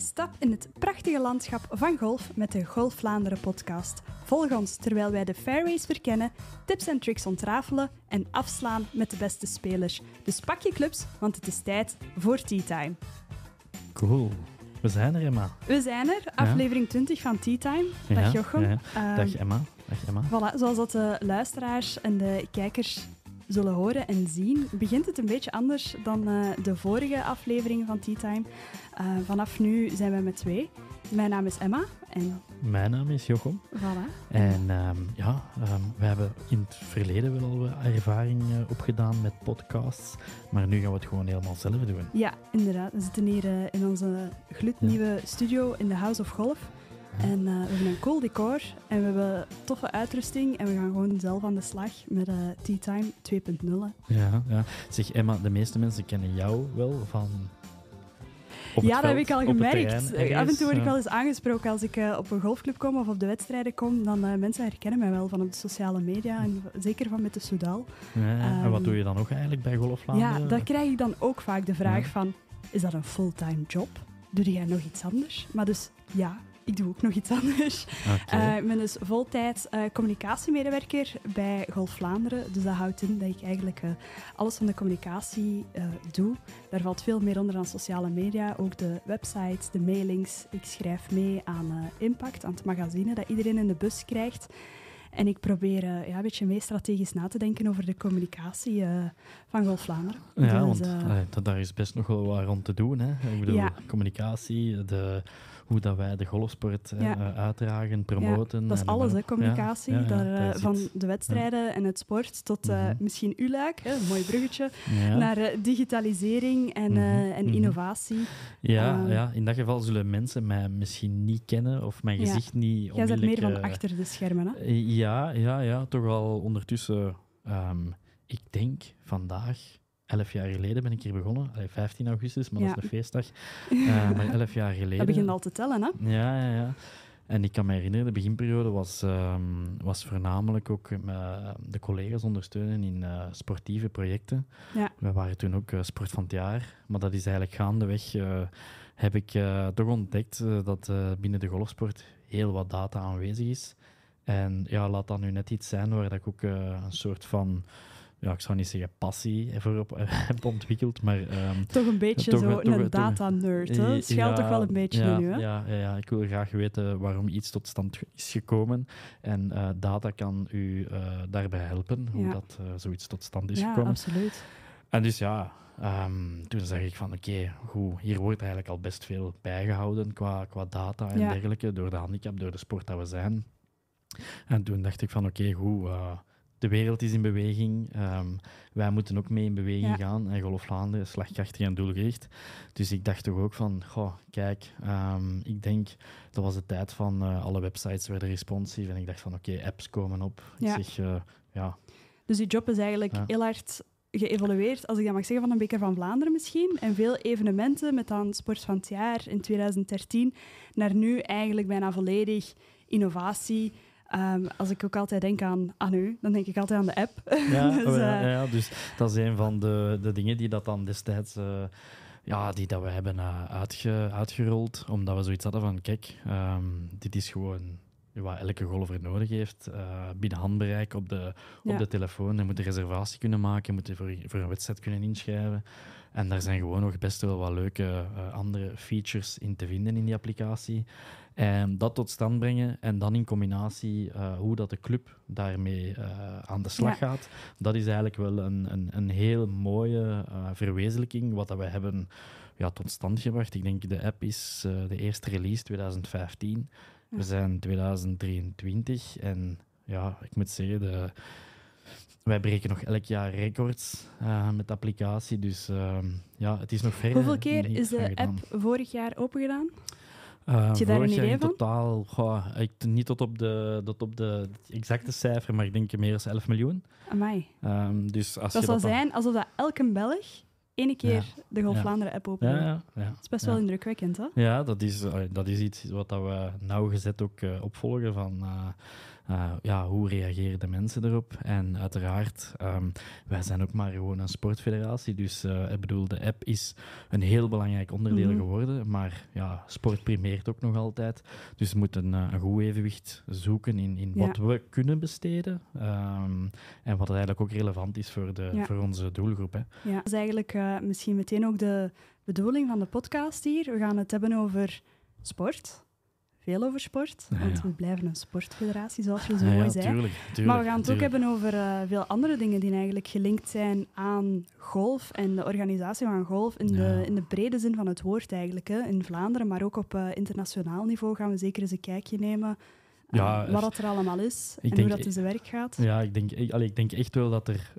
Stap in het prachtige landschap van golf met de Golf Vlaanderen podcast. Volg ons terwijl wij de fairways verkennen, tips en tricks ontrafelen en afslaan met de beste spelers. Dus pak je clubs, want het is tijd voor Tea Time. Cool. We zijn er, Emma. We zijn er, aflevering 20 van Tea Time. Dag Jochem. Ja. Dag Emma. Voilà, zoals dat de luisteraars en de kijkers zullen horen en zien, begint het een beetje anders dan de vorige aflevering van Tea Time. Vanaf nu zijn we met twee. Mijn naam is Emma. En... Mijn naam is Jochem. Voilà. En we hebben in het verleden wel al ervaring opgedaan met podcasts, maar nu gaan we het gewoon helemaal zelf doen. Ja, inderdaad. We zitten hier in onze gloednieuwe studio in de House of Golf. En we hebben een cool decor en we hebben toffe uitrusting en we gaan gewoon zelf aan de slag met Tea Time 2.0. Ja. Zeg Emma, de meeste mensen kennen jou wel van... Ja, dat heb ik al gemerkt. Terrein, af en toe word ik wel eens aangesproken als ik op een golfclub kom of op de wedstrijden kom, dan mensen herkennen mij wel van op de sociale media en zeker van met de Soudal. Ja, en wat doe je dan nog eigenlijk bij Golf Vlaanderen? Ja, daar krijg ik dan ook vaak de vraag van, is dat een fulltime job? Doe jij nog iets anders? Maar dus ja, ik doe ook nog iets anders. Okay. Ik ben dus voltijds communicatiemedewerker bij Golf Vlaanderen. Dus dat houdt in dat ik eigenlijk alles van de communicatie doe. Daar valt veel meer onder dan sociale media. Ook de websites, de mailings. Ik schrijf mee aan Impact, aan het magazine dat iedereen in de bus krijgt. En ik probeer een beetje meer strategisch na te denken over de communicatie van Golf Vlaanderen. Ja, dus, want daar is best nog wel wat rond te doen. Hè? Ik bedoel, communicatie, hoe dat wij de golfsport uitdragen, promoten. Ja, dat is alles, communicatie. Van de wedstrijden en het sport tot misschien uw luik, een mooi bruggetje, naar digitalisering en innovatie. Ja, in dat geval zullen mensen mij misschien niet kennen of mijn gezicht niet onmiddellijk... Jij bent meer van achter de schermen, hè? Ja, toch wel ondertussen... ik denk vandaag... 11 jaar geleden ben ik hier begonnen. 15 augustus, maar dat is een feestdag. Maar 11 jaar geleden... Dat begint al te tellen, hè? Ja. En ik kan me herinneren, de beginperiode was voornamelijk ook de collega's ondersteunen in sportieve projecten. Ja. We waren toen ook sport van het jaar. Maar dat is eigenlijk gaandeweg... heb ik toch ontdekt dat binnen de golfsport heel wat data aanwezig is. En ja, laat dat nu net iets zijn waar ik ook een soort van... Ja, ik zou niet zeggen passie voor heb ontwikkeld, maar... toch een beetje een data-nerd, hè? Het schuilt toch wel een beetje in u, hè? Ja, ik wil graag weten waarom iets tot stand is gekomen. En data kan u daarbij helpen, hoe dat zoiets tot stand is gekomen. Ja, absoluut. En dus toen zag ik van, oké, hier wordt eigenlijk al best veel bijgehouden qua data en dergelijke, door de handicap, door de sport dat we zijn. En toen dacht ik van, oké, de wereld is in beweging. Wij moeten ook mee in beweging gaan. En Golf Vlaanderen is slagkrachtig en doelgericht. Dus ik dacht toch ook van, kijk, ik denk, dat was de tijd van alle websites werden responsive. En ik dacht van, oké, apps komen op. Dus die job is eigenlijk heel hard geëvolueerd, als ik dat mag zeggen, van een Beker van Vlaanderen misschien. En veel evenementen met dan Sport van het Jaar in 2013 naar nu eigenlijk bijna volledig innovatie. Als ik ook altijd denk aan u, dan denk ik altijd aan de app. Dus dat is een van de dingen die dat dan destijds... die dat we hebben uitgerold, omdat we zoiets hadden van, kijk, dit is gewoon wat elke golfer nodig heeft, binnen handbereik op de telefoon. Je moet een reservatie kunnen maken, je moet voor een wedstrijd kunnen inschrijven. En daar zijn gewoon nog best wel wat leuke andere features in te vinden in die applicatie. En dat tot stand brengen en dan in combinatie hoe dat de club daarmee aan de slag gaat, dat is eigenlijk wel een heel mooie verwezenlijking wat dat we hebben tot stand gebracht. Ik denk de app is de eerste release 2015. We zijn 2023 en ik moet zeggen, wij breken nog elk jaar records met de applicatie. Dus het is nog ver. Hoeveel keer is de app vorig jaar opengedaan? Heb je daar een idee van? Totaal, niet tot op de exacte cijfer, maar ik denk meer dan 11 miljoen. Amai. Dus als dat zou zijn alsof dat elke Belg ene keer de Golf Vlaanderen app openen. Ja. Dat is best wel indrukwekkend, hè? Ja, dat is iets wat we nauwgezet ook opvolgen hoe reageren de mensen erop? En uiteraard, wij zijn ook maar gewoon een sportfederatie. Dus ik bedoel, de app is een heel belangrijk onderdeel geworden. Maar ja, sport primeert ook nog altijd. Dus we moeten een goed evenwicht zoeken in wat we kunnen besteden. En wat eigenlijk ook relevant is voor onze doelgroep. Hè. Ja, dat is eigenlijk misschien meteen ook de bedoeling van de podcast hier. We gaan het hebben over sport. Veel over sport, want we blijven een sportfederatie, zoals je zo mooi zei. Tuurlijk, maar we gaan het ook hebben over veel andere dingen die eigenlijk gelinkt zijn aan golf en de organisatie van golf in de brede zin van het woord eigenlijk. Hè. In Vlaanderen, maar ook op internationaal niveau gaan we zeker eens een kijkje nemen wat dat er allemaal is en hoe dat in zijn werk gaat. Ja, ik denk echt wel dat er...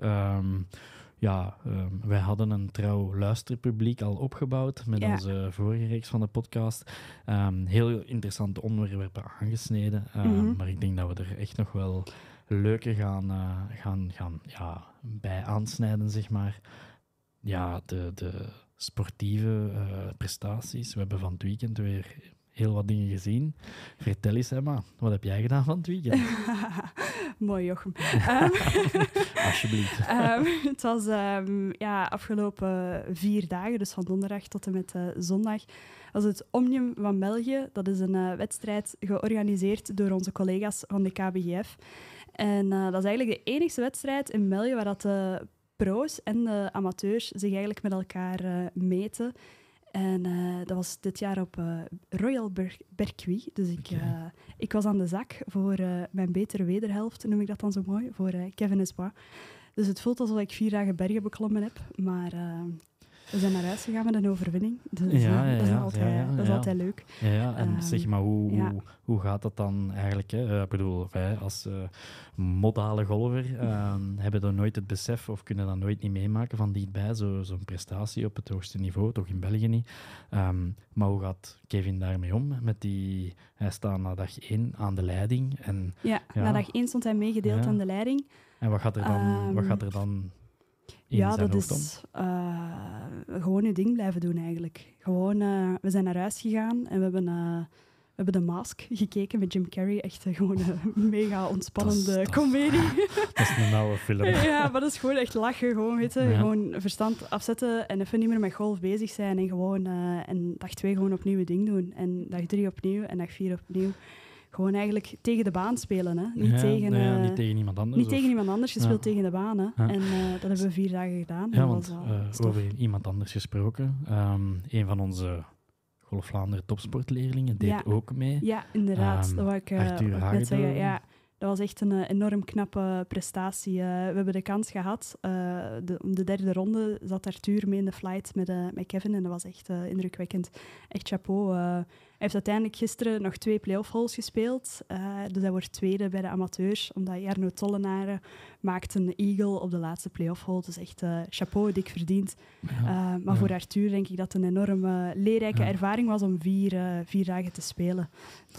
wij hadden een trouw luisterpubliek al opgebouwd met onze vorige reeks van de podcast. Heel interessante onderwerpen aangesneden. Maar ik denk dat we er echt nog wel leuke gaan bij aansnijden, zeg maar. Ja, de sportieve prestaties. We hebben van het weekend weer heel wat dingen gezien. Vertel eens, Emma, wat heb jij gedaan van het weekend? Mooi, Jochem. Alsjeblieft. Het was afgelopen 4 dagen, dus van donderdag tot en met zondag, was het Omnium van België. Dat is een wedstrijd georganiseerd door onze collega's van de KBGF. En dat is eigenlijk de enigste wedstrijd in België waar dat de pro's en de amateurs zich eigenlijk met elkaar meten. En dat was dit jaar op Royal Berkwy. Dus ik was aan de zak voor mijn betere wederhelft, noem ik dat dan zo mooi, voor Kevin Esbois. Dus het voelt alsof ik 4 dagen bergen beklommen heb, maar we zijn naar huis gegaan met een overwinning. Dus dat is altijd leuk. Ja, en zeg maar, hoe gaat dat dan eigenlijk? Hè? Ik bedoel, wij als modale golfer hebben dan nooit het besef of kunnen dat nooit niet meemaken van dichtbij, zo'n prestatie op het hoogste niveau, toch in België niet. Maar hoe gaat Kevin daarmee om? Hij staat na dag 1 aan de leiding. En, na dag 1 stond hij meegedeeld aan de leiding. En wat gaat er dan dat is gewoon je ding blijven doen eigenlijk. Gewoon, we zijn naar huis gegaan en we hebben de Mask gekeken met Jim Carrey. Echt gewoon een mega ontspannende comedie. Dat is een oude film. Ja, maar dat is gewoon echt lachen. Gewoon, weet je, gewoon verstand afzetten en even niet meer met golf bezig zijn. En gewoon en dag 2 gewoon opnieuw je ding doen. En dag 3 opnieuw en dag 4 opnieuw. Gewoon eigenlijk tegen de baan spelen. Hè. Niet tegen iemand anders. Niet tegen iemand anders, je speelt tegen de baan. Hè. Ja. En dat hebben we 4 dagen gedaan. Ja, want over iemand anders gesproken. Een van onze Golf Vlaanderen topsportleerlingen deed ook mee. Ja, inderdaad. Dat wou ik net zeggen. Ja. Dat was echt een enorm knappe prestatie. We hebben de kans gehad. Om de 3e ronde zat Arthur mee in de flight met Kevin. En dat was echt indrukwekkend. Echt chapeau. Hij heeft uiteindelijk gisteren nog 2 playoff holes gespeeld. Dus hij wordt 2e bij de amateurs. Omdat Jarno Tollenaar maakt een eagle op de laatste playoff hole. Dus echt chapeau, dik verdiend. Maar voor Arthur denk ik dat het een enorm leerrijke ervaring was om 4 dagen te spelen.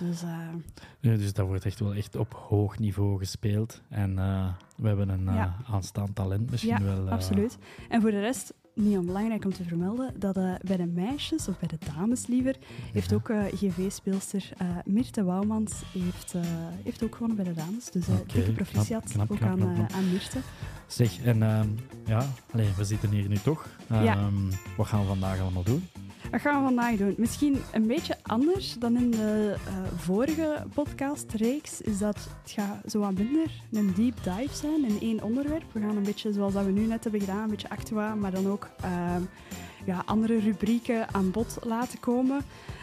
Dus dat wordt echt wel echt op hoog niveau gespeeld. En we hebben een aanstaand talent misschien wel. Absoluut. En voor de rest, niet onbelangrijk om te vermelden, dat bij de meisjes, of bij de dames liever, heeft ook GV-speelster Mirte Wouwmans heeft ook gewonnen bij de dames. Dus dikke proficiat knap. Aan Mirte. Zeg, en we zitten hier nu toch. Wat gaan we vandaag allemaal doen? Wat gaan we vandaag doen? Misschien een beetje anders dan in de vorige podcastreeks. Is dat het gaat zo wat minder een deep dive zijn in 1 onderwerp. We gaan een beetje zoals dat we nu net hebben gedaan, een beetje actua, maar dan ook andere rubrieken aan bod laten komen.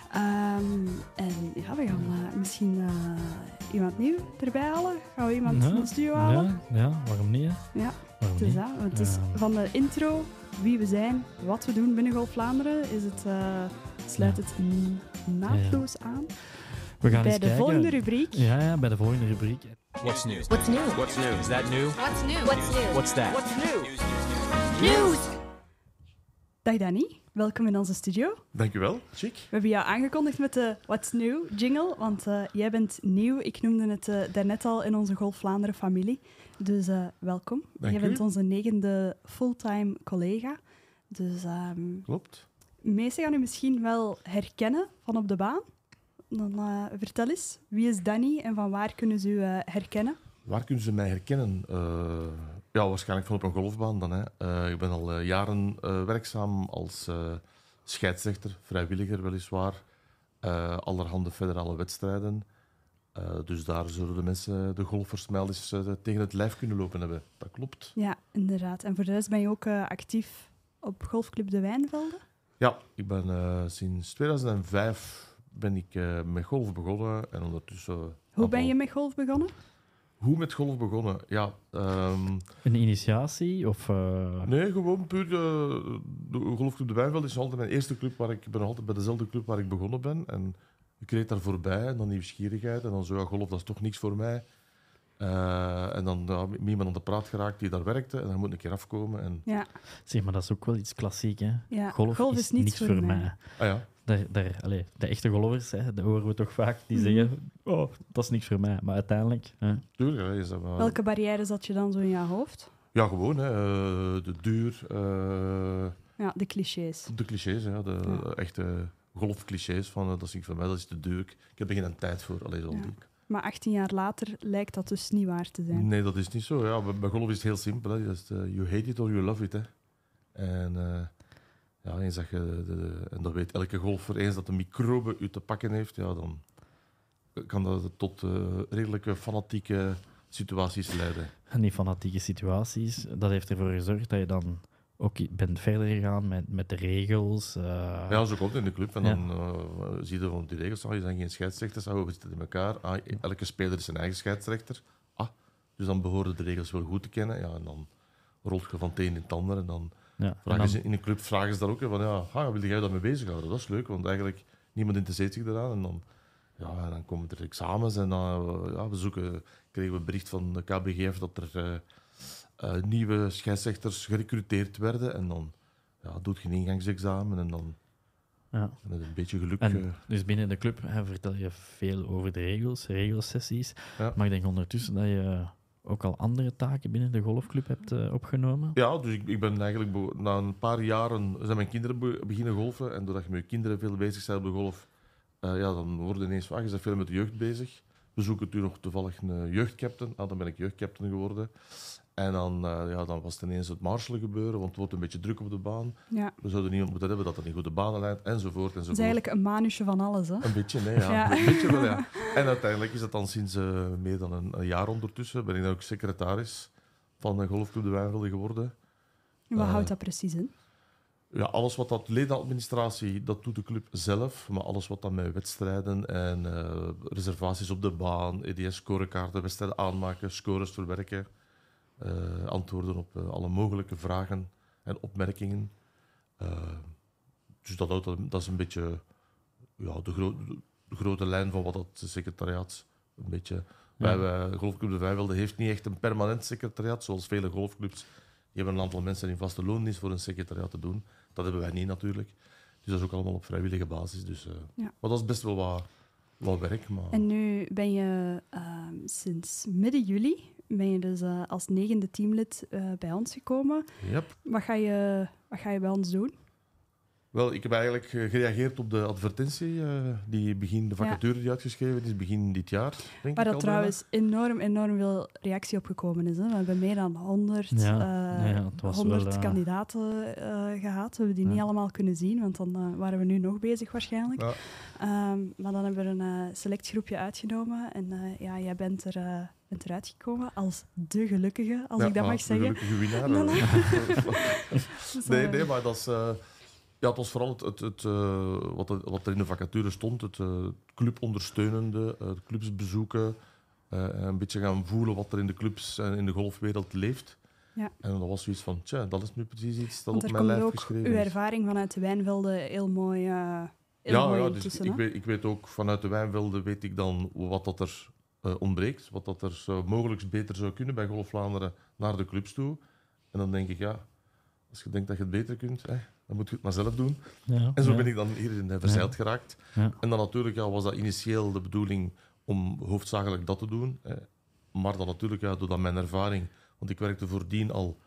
We gaan misschien iemand nieuw erbij halen. Gaan we iemand in de studio halen? Ja, waarom niet? Hè? Ja, het is van de intro, wie we zijn, wat we doen binnen Golf Vlaanderen, sluit het naadloos aan. We gaan bij de volgende rubriek. Ja, bij de volgende rubriek. What's new? What's new? What's new? Is that new? What's new? What's new? What's that? What's new? News. Dag Danny, welkom in onze studio. Dankjewel, chic. We hebben jou aangekondigd met de What's New jingle, want jij bent nieuw. Ik noemde het daarnet al in onze Golf Vlaanderen familie. Dus welkom. Dank jij bent onze 9e fulltime collega. Dus, Klopt. De meesten gaan u misschien wel herkennen van op de baan. dan vertel eens, wie is Danny en van waar kunnen ze u herkennen? Waar kunnen ze mij herkennen? Ja, waarschijnlijk van op een golfbaan dan. Hè. Ik ben al jaren werkzaam als scheidsrechter, vrijwilliger weliswaar. Allerhande federale wedstrijden. Dus daar zullen de mensen, de golfers, mij al eens tegen het lijf kunnen lopen hebben. Dat klopt. Ja, inderdaad. En voor de rest ben je ook actief op Golfclub De Wijnvelden? Ja, ik ben sinds 2005 ben ik met golf begonnen. En ondertussen... Hoe ben je met golf begonnen? Hoe met golf begonnen? Ja, Een initiatie? Of, nee, gewoon puur de Golfclub De Wijnveld is altijd mijn eerste club. Ik ben altijd bij dezelfde club waar ik begonnen ben. En ik reed daar voorbij en dan nieuwsgierigheid. En dan zo, ja, golf, dat is toch niks voor mij. En dan met iemand aan de praat geraakt die daar werkte. En dan moet ik een keer afkomen. En... Ja. Zeg maar, dat is ook wel iets klassiek, hè? Ja, Golf is niets voor mij. Ah ja. De echte golfers, hè, dat horen we toch vaak, die Mhm. zeggen, oh, dat is niks voor mij. Maar uiteindelijk... Hè, Tuurlijk, hè, is dat wel... Welke barrières had je dan zo in je hoofd? Ja, gewoon. Hè, de duur. Ja, de clichés. De clichés, ja, de echte golfclichés. Van, dat is niet voor mij, dat is te duur. Ik heb er geen tijd voor. Allee, Ja. Maar 18 jaar later lijkt dat dus niet waar te zijn. Nee, dat is niet zo. Ja. Bij golf is het heel simpel. Hè. Dat is you hate it or you love it. Hè. En ja, eens dat je... en dat weet elke golfer. Eens dat de microbe u te pakken heeft, ja, dan kan dat tot redelijke fanatieke situaties leiden. En die fanatieke situaties, dat heeft ervoor gezorgd dat je dan ook bent verder gegaan met de regels. Ja, zo komt het in de club. En Ja. dan zie je van die regels. Je zijn geen scheidsrechters. We zitten in elkaar. Elke speler is zijn eigen scheidsrechter. Dus dan behoren de regels wel goed te kennen. Ja, en dan rolt je van het een in het ander. En dan ja, vragen ze in een club vragen ze daar ook hè, van wil jij daarmee bezighouden? Dat is leuk, want eigenlijk niemand interesseert zich eraan. En dan komen er examens en dan kregen we bericht van de KBGF dat er nieuwe scheidsrechters gerecruiteerd werden. En dan doet je een ingangsexamen en dan ja. met een beetje geluk... En dus binnen de club vertel je veel over de regelsessies. Ja. Maar ik denk ondertussen dat je ook al andere taken binnen de golfclub hebt opgenomen. Ja, dus ik ben eigenlijk na een paar jaren zijn mijn kinderen beginnen golfen. En doordat je met je kinderen veel bezig bent op de golf, dan worden ineens je bent veel met de jeugd bezig. We zoeken toen nog toevallig een jeugdcaptain. Dan ben ik jeugdcaptain geworden. En dan was het ineens het marshalen gebeuren, want het wordt een beetje druk op de baan. Ja. We zouden niemand moeten hebben dat er niet goede banen leidt, enzovoort. Het is eigenlijk een manusje van alles, hè? Een beetje, nee, ja. Ja. Een beetje wel, ja. En uiteindelijk is dat dan sinds meer dan een jaar ondertussen, ben ik dan ook secretaris van de Golfclub De Wijnvelden geworden. En wat houdt dat precies in? Ja, alles wat dat ledenadministratie, dat doet de club zelf. Maar alles wat dan met wedstrijden en reservaties op de baan, EDS-scorekaarten, wedstrijden aanmaken, scores verwerken, antwoorden op alle mogelijke vragen en opmerkingen. Dus dat is een beetje de grote lijn van wat het secretariaat een beetje... Ja. Golfclub De Wijnvelden heeft niet echt een permanent secretariaat, zoals vele golfclubs. Die hebben een aantal mensen in vaste loondienst voor een secretariaat te doen. Dat hebben wij niet natuurlijk. Dus dat is ook allemaal op vrijwillige basis. Dus, Maar dat is best wel wat werk. Maar... En nu ben je sinds midden juli dus als 9e teamlid bij ons gekomen. Yep. Wat ga je bij ons doen? Wel, ik heb eigenlijk gereageerd op de advertentie, de vacature die uitgeschreven is, begin dit jaar. Denk Waar ik dat al trouwens enorm veel reactie op gekomen is. Hè. We hebben meer dan 100, het was 100 wel, kandidaten gehad. We hebben die niet allemaal kunnen zien, want dan waren we nu nog bezig waarschijnlijk. Ja. Maar dan hebben we een select groepje uitgenomen. En jij bent eruit gekomen als de gelukkige, als ik dat mag zeggen. De gelukkige winnaar. Dus, Nee, maar dat is... het was vooral wat er in de vacature stond. Het clubondersteunende, het clubs bezoeken. Een beetje gaan voelen wat er in de clubs en in de golfwereld leeft. Ja. En dat was zoiets van, dat is nu precies iets dat Want op er mijn komt lijf ook geschreven uw is. ervaring vanuit de Wijnvelden heel mooi Dus tussen. ik weet ook vanuit de Wijnvelden weet ik dan wat dat er ontbreekt. Wat dat er mogelijk beter zou kunnen bij Golf Vlaanderen naar de clubs toe. En dan denk ik, als je denkt dat je het beter kunt, dan moet je het maar zelf doen. Ja, En zo ben ik dan hierin verzeild geraakt. Ja. En dan natuurlijk was dat initieel de bedoeling om hoofdzakelijk dat te doen. Maar dan natuurlijk, door dat mijn ervaring... Want ik werkte voordien al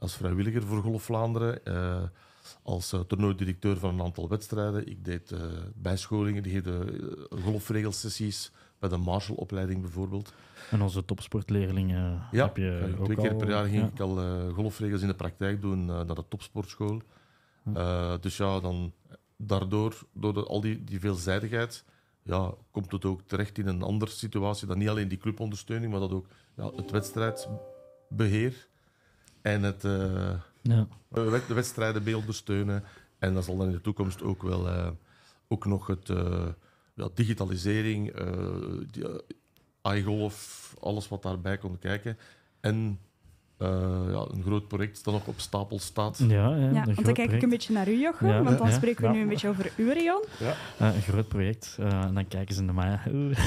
als vrijwilliger voor Golf Vlaanderen. Als toernooidirecteur van een aantal wedstrijden. Ik deed bijscholingen, die deden golfregelsessies bij de Marshall-opleiding bijvoorbeeld. En onze topsportleerlingen heb je ook 2 keer al, per jaar ging ik al golfregels in de praktijk doen naar de topsportschool. Dus ja, dan daardoor, door al die veelzijdigheid, komt het ook terecht in een andere situatie. Dan niet alleen die clubondersteuning, maar dat ook het wedstrijdbeheer en de wedstrijden mee ondersteunen. En dat zal dan in de toekomst ook wel ook nog het digitalisering, iGolf, alles wat daarbij komt kijken. En een groot project dat nog op stapel staat. Ja, want dan kijk ik een beetje naar u, Jochem, want dan spreken we nu een beetje over uw rayon. Ja. Een groot project. En dan kijken ze naar mij.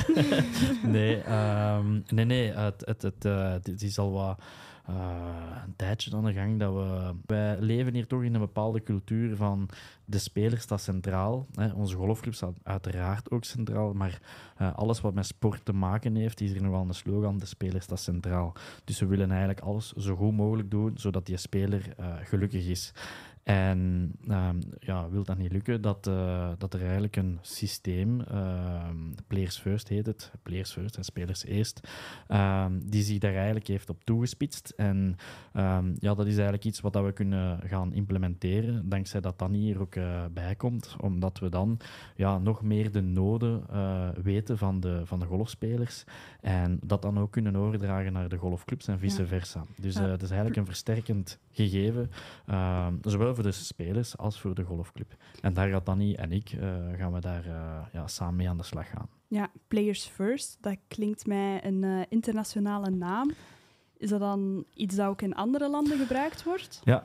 Nee. Het is al wat een tijdje aan de gang dat wij leven hier toch in een bepaalde cultuur van de speler staat centraal. Hè. Onze golfclub staat uiteraard ook centraal, maar alles wat met sport te maken heeft, is hier nog wel een slogan, de speler staat centraal. Dus we willen eigenlijk alles zo goed mogelijk doen, zodat die speler gelukkig is. En wil dat niet lukken, dat er eigenlijk een systeem, Players First heet het, Players First en Spelers Eerst, die zich daar eigenlijk heeft op toegespitst. En dat is eigenlijk iets wat we kunnen gaan implementeren, dankzij dat Danny hier ook bij komt, omdat we dan nog meer de noden weten van de golfspelers en dat dan ook kunnen overdragen naar de golfclubs en vice versa. Dus het is eigenlijk een versterkend gegeven, zowel voor de spelers als voor de golfclub. En daar gaat Danny en ik gaan we daar samen mee aan de slag gaan. Ja, Players First, dat klinkt mij een internationale naam. Is dat dan iets dat ook in andere landen gebruikt wordt? Ja.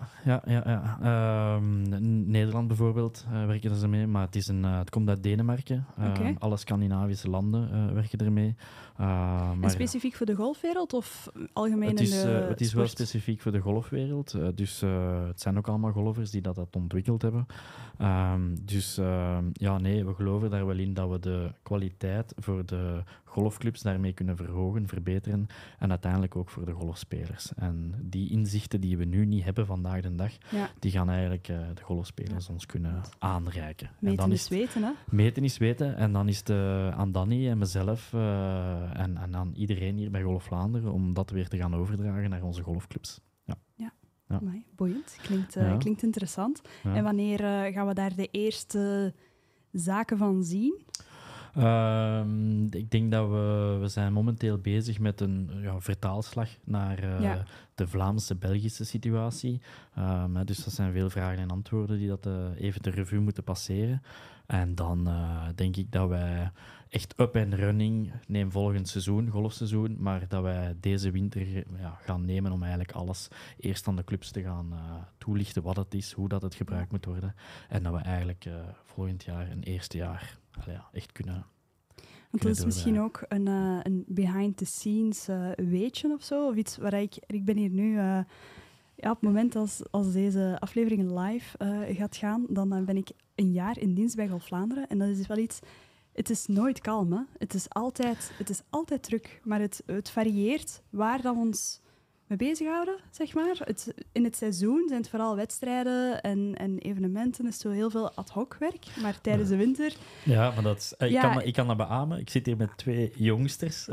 Nederland bijvoorbeeld werken ze mee, maar het komt uit Denemarken. Alle Scandinavische landen werken ermee. En specifiek voor de golfwereld of algemeen in de Het is wel specifiek voor de golfwereld. Dus het zijn ook allemaal golfers die dat ontwikkeld hebben. We geloven daar wel in dat we de kwaliteit voor de golfclubs daarmee kunnen verhogen, verbeteren en uiteindelijk ook voor de golfspelers. En die inzichten die we nu niet hebben vandaag de dag, die gaan eigenlijk de golfspelers ons kunnen aanreiken. Meten is weten, hè? Meten is weten. En dan is het aan Danny en mezelf en aan iedereen hier bij Golf Vlaanderen om dat weer te gaan overdragen naar onze golfclubs. Ja. Amai, boeiend. Klinkt interessant. Ja. En wanneer gaan we daar de eerste zaken van zien? Ik denk dat we zijn momenteel bezig met een vertaalslag naar de Vlaamse-Belgische situatie. Dus dat zijn veel vragen en antwoorden die dat even de revue moeten passeren. En dan denk ik dat wij echt up and running, neem volgend seizoen, golfseizoen, maar dat wij deze winter gaan nemen om eigenlijk alles eerst aan de clubs te gaan toelichten wat het is, hoe dat het gebruikt moet worden. En dat we eigenlijk volgend jaar, een eerste jaar, echt kunnen. Want dat is misschien ook een behind-the-scenes weetje of zo, of iets waar ik ben hier nu... op het moment als deze aflevering live gaat gaan, dan ben ik een jaar in dienst bij Golf Vlaanderen. En dat is dus wel iets... Het is nooit kalm, hè. Het is altijd druk. Maar het varieert waar dat we ons mee bezighouden, zeg maar. In het seizoen zijn het vooral wedstrijden en evenementen. is zo heel veel ad hoc werk. Maar tijdens de winter... Ja, maar ik kan dat beamen. Ik zit hier met 2 jongsters.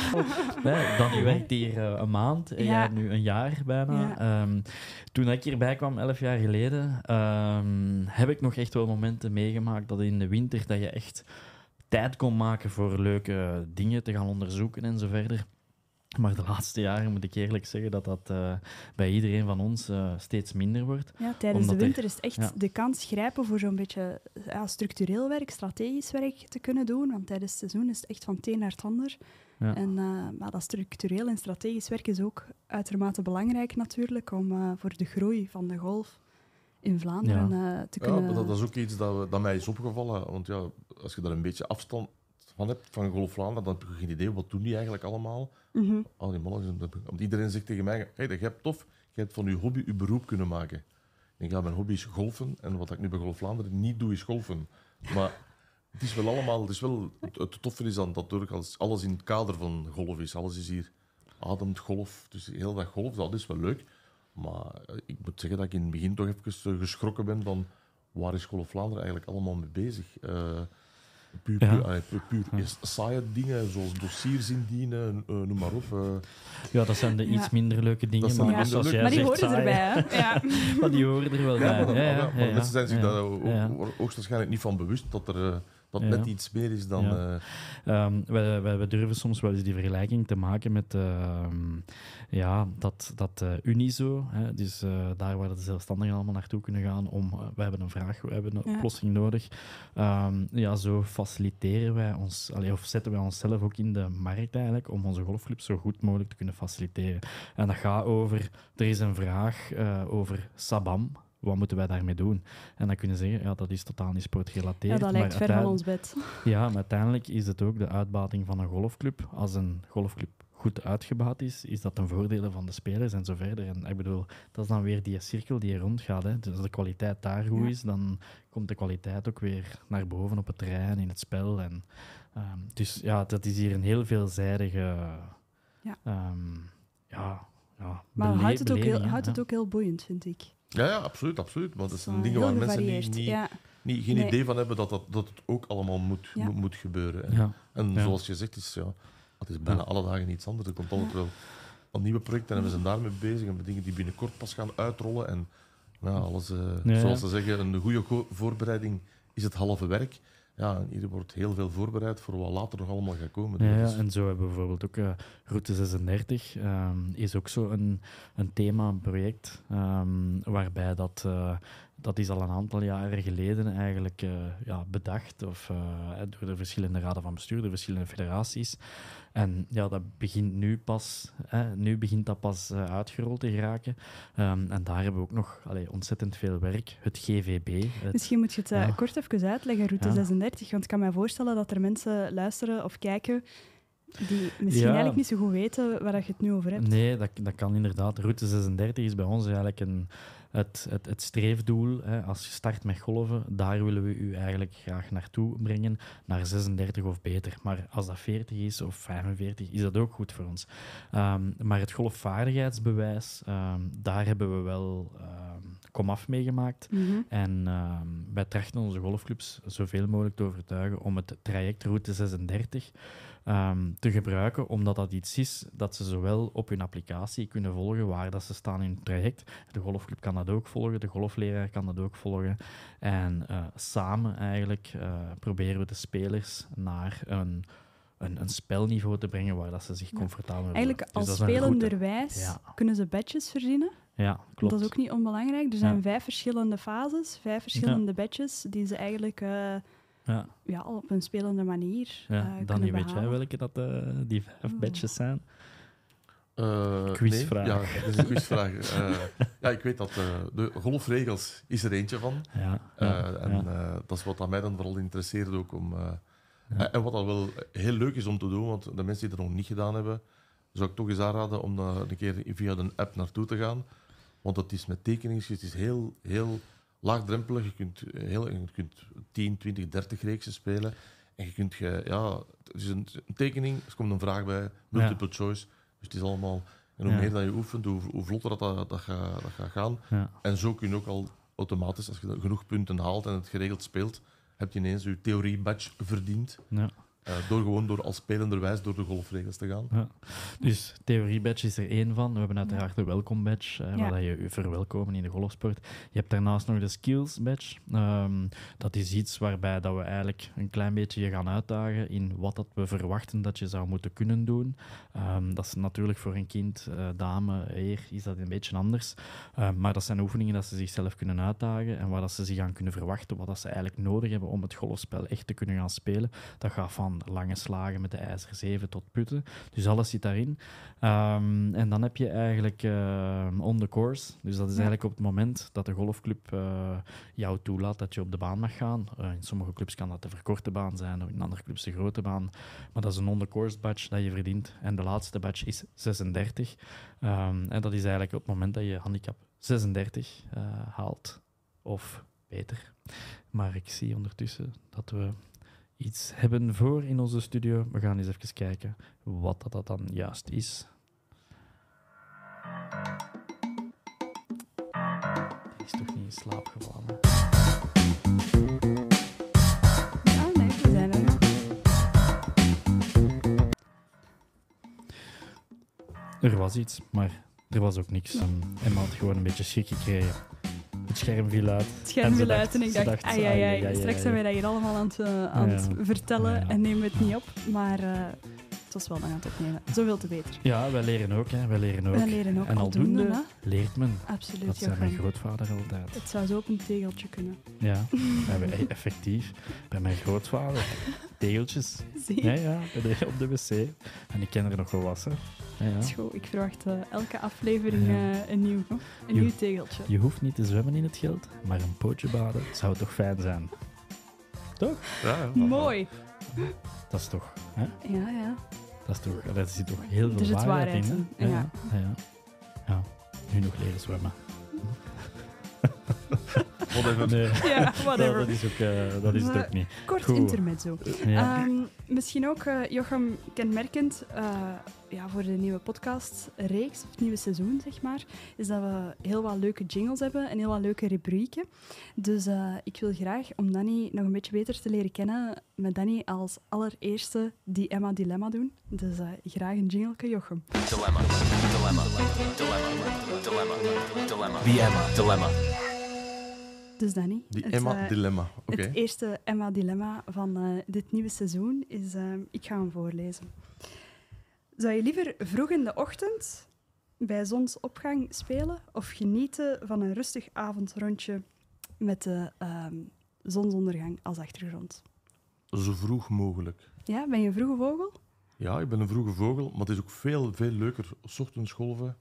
Danny werkt hier een maand en jij nu een jaar bijna. Ja. Toen ik hierbij kwam, 11 jaar geleden, heb ik nog echt wel momenten meegemaakt dat in de winter dat je echt tijd kon maken voor leuke dingen te gaan onderzoeken en zo verder. Maar de laatste jaren moet ik eerlijk zeggen dat bij iedereen van ons steeds minder wordt. Ja, tijdens de winter is het echt de kans grijpen voor zo'n beetje structureel werk, strategisch werk te kunnen doen. Want tijdens het seizoen is het echt van het een naar het ander. Ja. En maar dat structureel en strategisch werk is ook uitermate belangrijk natuurlijk om voor de groei van de golf in Vlaanderen te kunnen... Ja, dat is ook iets dat mij is opgevallen. Want als je daar een beetje afstand van hebt van Golf Vlaanderen, dan heb je geen idee, wat doen die eigenlijk allemaal? Mm-hmm. Al die mannen, want iedereen zegt tegen mij, hey, dat je hebt tof, je hebt van je hobby je beroep kunnen maken. Ik denk, mijn hobby is golfen en wat ik nu bij Golf Vlaanderen niet doe, is golfen. Maar het is wel allemaal... Het toffe is dan dat alles in het kader van golf is. Alles is hier ademt golf, dus heel dag golf, dat is wel leuk. Maar ik moet zeggen dat ik in het begin toch even geschrokken ben van waar is Golf Vlaanderen eigenlijk allemaal mee bezig? Puur saaie dingen, zoals dossiers indienen, noem maar op. Ja, dat zijn de iets minder leuke dingen. Dat zijn Maar, de zoals minder jij Maar die zegt, horen saai. erbij, hè? Ja. Maar die horen er wel Ja, bij. maar mensen zijn zich ja. daar ook Ja. hoogstwaarschijnlijk niet van bewust dat er dat Ja. net iets meer is dan... Wij durven soms wel eens die vergelijking te maken met dat Unizo, hè, dus daar waar de zelfstandigen allemaal naartoe kunnen gaan we hebben een vraag, we hebben een oplossing nodig. Zo faciliteren wij ons, of zetten wij onszelf ook in de markt eigenlijk om onze golfclubs zo goed mogelijk te kunnen faciliteren. En dat gaat over, er is een vraag over Sabam. Wat moeten wij daarmee doen? En dan kunnen ze zeggen, ja, dat is totaal niet sportgerelateerd. Ja, dat lijkt ver van ons bed. Ja, maar uiteindelijk is het ook de uitbating van een golfclub. Als een golfclub goed uitgebaat is dat ten voordele van de spelers en zo verder. En ik bedoel, dat is dan weer die cirkel die er rondgaat. Hè. Dus als de kwaliteit daar goed is, dan komt de kwaliteit ook weer naar boven op het terrein, in het spel. En, dus ja, dat is hier een heel veelzijdige... Maar houdt het hè. ook heel boeiend, vind ik. Ja, absoluut, absoluut. Maar dat zijn Zo, dingen heel waar mensen gevarieerd, geen Nee. idee van hebben dat het ook allemaal moet gebeuren. Hè. En Ja. zoals je zegt, het is bijna alle dagen iets anders. Er komt altijd wel een nieuwe project en we zijn daarmee bezig. En met dingen die binnenkort pas gaan uitrollen. En alles, zoals ze zeggen, een goede voorbereiding is het halve werk. Ja, en hier wordt heel veel voorbereid voor wat later nog allemaal gaat komen. Dus En zo hebben we bijvoorbeeld ook Route 36, is ook zo een thema, een project, waarbij dat is al een aantal jaren geleden eigenlijk bedacht door de verschillende raden van bestuur, de verschillende federaties. En ja, dat begint nu begint dat pas uitgerold te geraken. En daar hebben we ook nog ontzettend veel werk. Het GVB. Misschien moet je het kort even uitleggen, Route 36. Want ik kan me voorstellen dat er mensen luisteren of kijken die misschien eigenlijk niet zo goed weten waar je het nu over hebt. Nee, dat kan inderdaad. Route 36 is bij ons eigenlijk het streefdoel. Hè. Als je start met golven, daar willen we u eigenlijk graag naartoe brengen, naar 36 of beter. Maar als dat 40 is of 45, is dat ook goed voor ons. Maar het golfvaardigheidsbewijs, daar hebben we wel komaf meegemaakt. Mm-hmm. En wij trachten onze golfclubs zoveel mogelijk te overtuigen om het traject Route 36 te gebruiken, omdat dat iets is dat ze zowel op hun applicatie kunnen volgen, waar dat ze staan in het traject. De golfclub kan dat ook volgen, de golfleraar kan dat ook volgen. En samen eigenlijk proberen we de spelers naar een spelniveau te brengen waar dat ze zich comfortabel voelen. Eigenlijk Dus als dat is een route. spelenderwijs kunnen ze badges verzinnen. Ja, klopt. Dat is ook niet onbelangrijk. Er zijn 5 verschillende fases, 5 verschillende badges die ze eigenlijk op een spelende manier Danny, kunnen weet jij behalen. welke die 5 badges zijn? Quizvraag. Nee? Ja, dat is een quizvraag. Ik weet dat de golfregels is er eentje van. Dat is wat aan mij dan vooral interesseert ook. En wat dat wel heel leuk is om te doen, want de mensen die het nog niet gedaan hebben, zou ik toch eens aanraden om een keer via de app naartoe te gaan. Want het is met tekeningen, het is heel, heel laagdrempelig. Je kunt 10, 20, 30 reeksen spelen. En je kunt, het is een tekening, er komt een vraag bij, multiple choice. Dus het is allemaal... En hoe meer dat je oefent, hoe vlotter dat gaat gaan. Ja. En zo kun je ook al automatisch, als je genoeg punten haalt en het geregeld speelt, heb je ineens je theorie-badge verdiend. Ja. Door als spelenderwijs door de golfregels te gaan. Ja. Dus theorie-badge is er één van. We hebben uiteraard de welkom-badge, waar je verwelkomen in de golfsport. Je hebt daarnaast nog de skills-badge. Dat is iets waarbij dat we eigenlijk een klein beetje je gaan uitdagen in wat dat we verwachten dat je zou moeten kunnen doen. Dat is natuurlijk voor een kind, dame, heer, is dat een beetje anders. Maar dat zijn oefeningen dat ze zichzelf kunnen uitdagen en waar dat ze zich aan kunnen verwachten, wat dat ze eigenlijk nodig hebben om het golfspel echt te kunnen gaan spelen. Dat gaat van lange slagen met de ijzer 7 tot putten. Dus alles zit daarin. En dan heb je eigenlijk on the course. Dus dat is eigenlijk op het moment dat de golfclub jou toelaat dat je op de baan mag gaan. In sommige clubs kan dat de verkorte baan zijn, of in andere clubs de grote baan. Maar dat is een on the course badge dat je verdient. En de laatste badge is 36. En dat is eigenlijk op het moment dat je handicap 36 haalt. Of beter. Maar ik zie ondertussen dat we iets hebben voor in onze studio. We gaan eens even kijken wat dat dan juist is. is toch niet in slaap gevallen? Ja, nee, we zijn er nog. Er was iets, maar er was ook niks. Emma had gewoon een beetje schrik gekregen. Het scherm viel uit. Het scherm En ze viel uit en ik ze dacht, ai, straks zijn wij dat hier allemaal aan het vertellen Ja. en nemen we het niet op. Maar het was wel nog aan het opnemen. Zoveel te beter. Ja, wij leren ook. Hè. Wij leren ook. Wij leren ook En aldoende hè? leert men. Absoluut, Dat zei mijn Jochem. grootvader altijd. Het zou zo op een tegeltje kunnen. Ja, effectief. Bij mijn grootvader. Tegeltjes. Zie je? Ja, op de wc. En ik ken er nog wel wassen. Ja. Dat is goed. Ik verwacht elke aflevering Ja. een nieuw tegeltje. Je hoeft niet te zwemmen in het geld, maar een pootje baden zou toch fijn zijn. Toch? Ja. Mooi. Dat is toch, hè? Ja. Daar zit toch heel veel Er zit waarheid in. Hè? waarheid in, Ja. Nu nog leren zwemmen. Whatever. Nee. Ja, whatever. Dat is, dat is het Maar- ook niet. Kort Goed. intermezzo. Ja. Misschien ook, Jochem, kenmerkend voor de nieuwe podcastreeks, of het nieuwe seizoen, zeg maar, is dat we heel wat leuke jingles hebben en heel wat leuke rubrieken. Dus ik wil graag, om Danny nog een beetje beter te leren kennen, met Danny als allereerste die Emma Dilemma doen. Dus graag een jingleke, Jochem. Dilemma. Dilemma. Dilemma. Dilemma. Dilemma. The Emma Dilemma. Dus Danny, Die het, Emma-dilemma. Oké. het eerste Emma-dilemma van dit nieuwe seizoen is... ik ga hem voorlezen. Zou je liever vroeg in de ochtend bij zonsopgang spelen of genieten van een rustig avondrondje met de zonsondergang als achtergrond? Zo vroeg mogelijk. Ja, ben je een vroege vogel? Ja, ik ben een vroege vogel, maar het is ook veel leuker. 's Ochtends golven.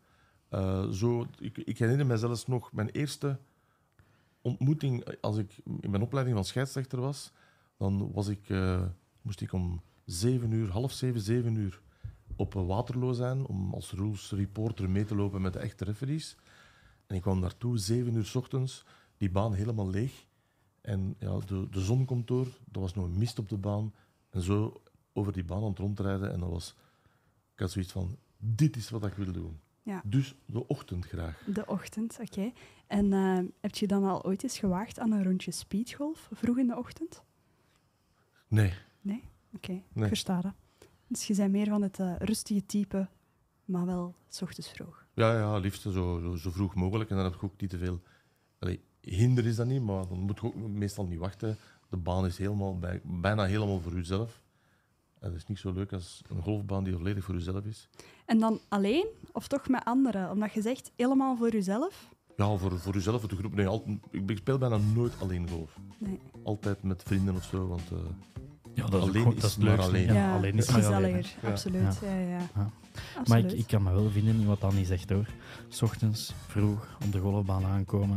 Ik herinner me zelfs nog mijn eerste ontmoeting als ik in mijn opleiding van scheidsrechter was. Dan moest ik om 7 uur, half 7, 7 uur op Waterloo zijn om als rules reporter mee te lopen met de echte referees. En ik kwam daartoe, 7 uur 's ochtends, die baan helemaal leeg. En ja, de zon komt door, er was nog een mist op de baan. En zo over die baan aan het rondrijden. En ik had zoiets van, dit is wat ik wil doen. Ja. Dus de ochtend graag. De ochtend, oké. En heb je dan al ooit eens gewaagd aan een rondje speedgolf, vroeg in de ochtend? Nee. Nee? Oké, ik Nee. versta dat. Dus je bent meer van het rustige type, maar wel 's ochtends vroeg. Ja, liefst zo vroeg mogelijk. En dan heb ik ook niet te veel... hinder is dat niet, maar dan moet je ook meestal niet wachten. De baan is bijna helemaal voor uzelf. En dat is niet zo leuk als een golfbaan die volledig voor uzelf is. En dan alleen of toch met anderen? Omdat je zegt helemaal voor jezelf? Ja, voor uzelf, voor de groep. Nee, ik speel bijna nooit alleen golf. Nee. Altijd met vrienden of zo, want... Ja, dat is alleen ook, is dat is maar leuk. alleen. Ja, alleen is maar alleen. gezelliger, Ja. absoluut. Ja. Ja. Maar Absoluut. ik kan me wel vinden in wat Annie zegt hoor. 's Ochtends vroeg op de golfbaan aankomen.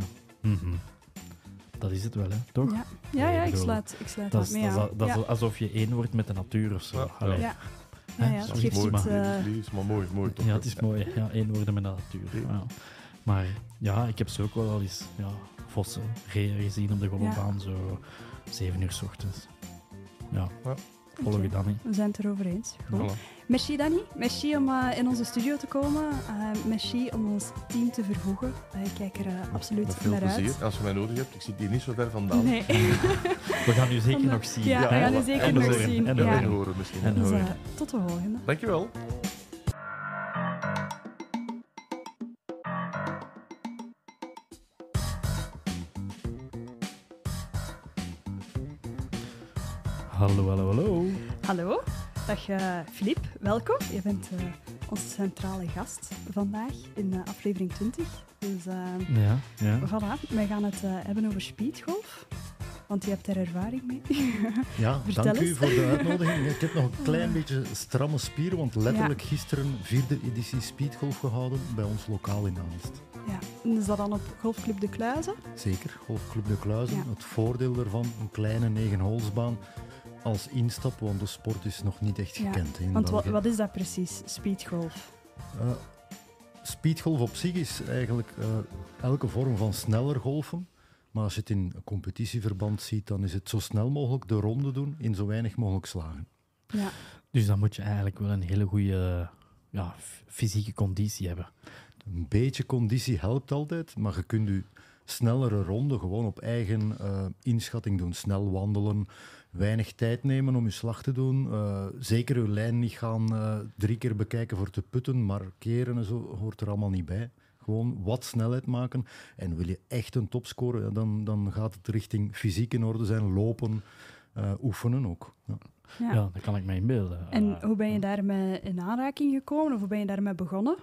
Dat is het wel, hè? Toch? Ja, ik ik bedoel, sluit Dat dat is, mee dat, aan. is, dat is alsof je één wordt met de natuur of zo. Ja. Allee. Ja. Hè? Ja, Zo het is geeft mooi, iets... Lief, maar mooi toch? Ja, het is mooi. Ja, één worden met de natuur. Ja. Ja. Maar ja, ik heb ze ook wel al eens vossen, reeën gezien op de golfbaan. Zo 7 uur 's ochtends. Ja, volg je dan niet. We zijn het erover eens. Goed. Voilà. Merci Danny. Merci om in onze studio te komen. Merci om ons team te vervoegen. Ik kijk er absoluut Met veel naar uit. plezier. Als je mij nodig hebt, ik zit hier niet zo ver vandaan. Nee. We gaan u zeker nog zien. Ja, we Ja, gaan u voilà. zeker En nog horen. zien. En Ja. horen. En horen misschien. En Dus, horen. tot de volgende. Dankjewel. Hallo, hallo, hallo. Hallo. Dag Filip, welkom. Je bent onze centrale gast vandaag in aflevering 20. Dus Ja. voilà, wij gaan het hebben over speedgolf. Want je hebt er ervaring mee. Ja, Vertel dank u eens. voor de uitnodiging. Ik heb nog een klein beetje stramme spieren, want letterlijk gisteren 4e editie speedgolf gehouden bij ons lokaal in Aalst. Ja. En is dat dan op Golfclub De Kluizen? Zeker, Golfclub De Kluizen. Ja. Het voordeel daarvan, een kleine 9-holsbaan als instap, want de sport is nog niet echt Ja, gekend in Want België. wat is dat precies, speedgolf? Speedgolf op zich is eigenlijk elke vorm van sneller golfen. Maar als je het in een competitieverband ziet, dan is het zo snel mogelijk de ronde doen in zo weinig mogelijk slagen. Ja. Dus dan moet je eigenlijk wel een hele goede fysieke conditie hebben. Een beetje conditie helpt altijd, maar je kunt je snellere ronde gewoon op eigen inschatting doen. Snel wandelen, weinig tijd nemen om je slag te doen. Zeker je lijn niet gaan 3 keer bekijken voor te putten, markeren en zo hoort er allemaal niet bij. Gewoon wat snelheid maken. En wil je echt een topscore, ja, dan gaat het richting fysiek in orde zijn, lopen, oefenen ook. Ja. Ja, dat kan ik me inbeelden. En hoe ben je daarmee in aanraking gekomen of hoe ben je daarmee begonnen?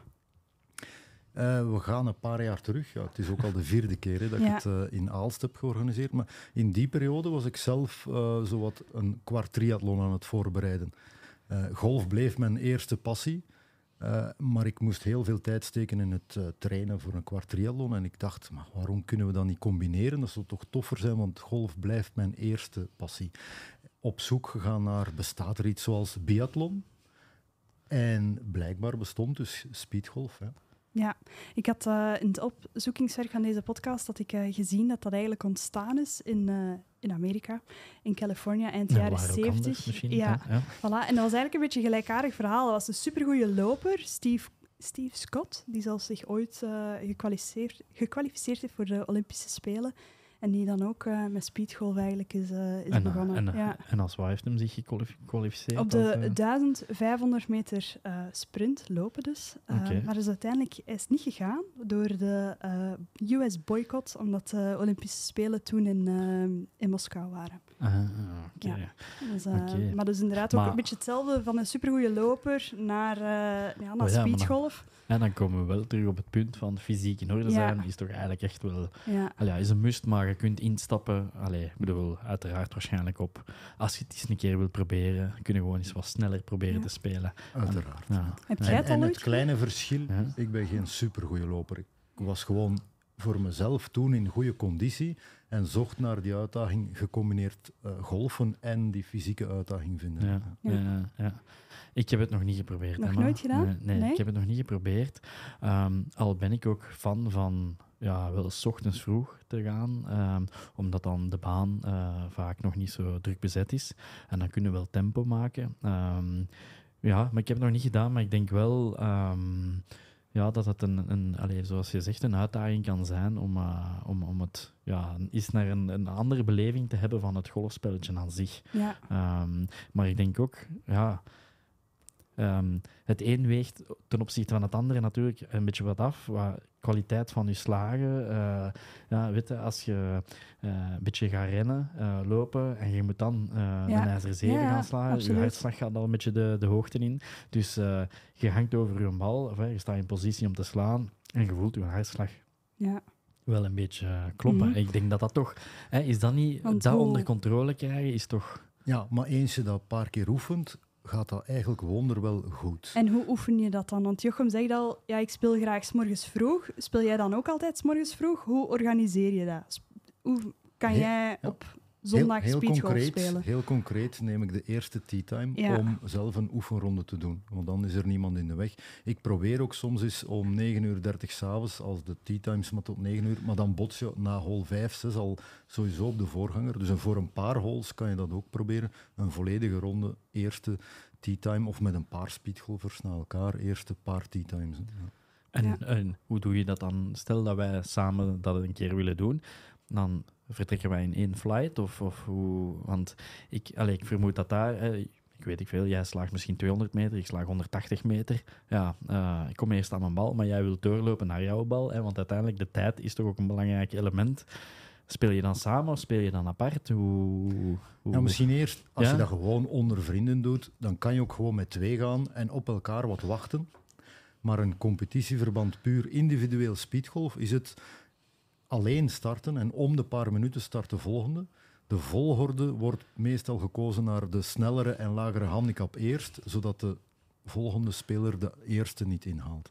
We gaan een paar jaar terug. Ja, het is ook al de 4e keer hè, dat ik het in Aalst heb georganiseerd. Maar in die periode was ik zelf zowat een kwart triathlon aan het voorbereiden. Golf bleef mijn eerste passie. Maar ik moest heel veel tijd steken in het trainen voor een kwart triathlon. En ik dacht, maar waarom kunnen we dat niet combineren? Dat zou toch toffer zijn, want golf blijft mijn eerste passie. Op zoek gegaan naar, bestaat er iets zoals biathlon? En blijkbaar bestond dus speedgolf. Ja. Ja, ik had in het opzoekingswerk van deze podcast had ik gezien dat dat eigenlijk ontstaan is in Amerika, in Californië, eind jaren 70. Misschien, ja, ja. voilà. En dat was eigenlijk een beetje een gelijkaardig verhaal. Dat was een supergoeie loper, Steve Scott, die zelfs zich ooit gekwalificeerd heeft voor de Olympische Spelen. En die dan ook met speedgolf eigenlijk is begonnen. En als wat heeft hem zich gekwalificeerd? Op de 1500 meter sprint lopen dus. Okay. Maar is uiteindelijk is het niet gegaan door de US boycott, omdat de Olympische Spelen toen in Moskou waren. Okay. Ja. Dus, maar dus inderdaad ook een beetje hetzelfde van een supergoeie loper naar speedgolf. En dan komen we wel terug op het punt van fysiek in orde zijn. Is toch eigenlijk echt wel... Ja, is een must, maar je kunt instappen. Ik bedoel, uiteraard waarschijnlijk op... Als je het eens een keer wilt proberen, kun je gewoon eens wat sneller proberen te spelen. Uiteraard. Heb jij het al en ooit het kleine verschil, ik ben geen supergoeie loper. Ik was gewoon voor mezelf toen in goede conditie en zocht naar die uitdaging, gecombineerd golfen en die fysieke uitdaging vinden. Ja. Ik heb het nog niet geprobeerd. Nog Emma. nooit gedaan? Nee, ik heb het nog niet geprobeerd. Al ben ik ook fan van wel 's ochtends vroeg te gaan, omdat dan de baan vaak nog niet zo druk bezet is. En dan kunnen we wel tempo maken. Maar ik heb het nog niet gedaan, maar ik denk wel... dat het zoals je zegt, een uitdaging kan zijn om het eens naar een andere beleving te hebben van het golfspelletje aan zich. Ja. Maar ik denk ook, het een weegt ten opzichte van het andere natuurlijk een beetje wat af. Kwaliteit van je slagen. Weet je, als je een beetje gaat rennen, lopen en je moet dan een ijzer 7 gaan slagen, absoluut. je hartslag gaat al een beetje de hoogte in. Dus je hangt over je bal, je staat in positie om te slaan en je voelt je hartslag wel een beetje kloppen. Mhm. Ik denk dat toch... is dat niet... Want dat onder controle krijgen is toch... Ja, maar eens je dat een paar keer oefent, gaat dat eigenlijk wonderwel goed. En hoe oefen je dat dan? Want Jochem zegt al, ik speel graag 's morgens vroeg. Speel jij dan ook altijd 's morgens vroeg? Hoe organiseer je dat? Hoe kan jij op zondag speedgolf spelen? Heel concreet neem ik de eerste teatime om zelf een oefenronde te doen. Want dan is er niemand in de weg. Ik probeer ook soms eens om 9:30 s'avonds, als de teatimes maar tot 9 uur, maar dan bots je na hole 5, 6 al sowieso op de voorganger. Dus voor een paar holes kan je dat ook proberen. Een volledige ronde, eerste teatime, of met een paar speedgolfers na elkaar, eerste paar teatimes. En hoe doe je dat dan? Stel dat wij samen dat een keer willen doen, dan vertrekken wij in 1 flight? Of hoe? Want ik vermoed dat daar... ik weet niet veel, jij slaagt misschien 200 meter, ik slaag 180 meter. Ik kom eerst aan mijn bal, maar jij wilt doorlopen naar jouw bal. Want uiteindelijk, de tijd is toch ook een belangrijk element. Speel je dan samen of speel je dan apart? Misschien eerst, als je dat gewoon onder vrienden doet, dan kan je ook gewoon met 2 gaan en op elkaar wat wachten. Maar een competitieverband puur individueel speedgolf is het alleen starten en om de paar minuten start de volgende. De volgorde wordt meestal gekozen naar de snellere en lagere handicap eerst, zodat de volgende speler de eerste niet inhaalt.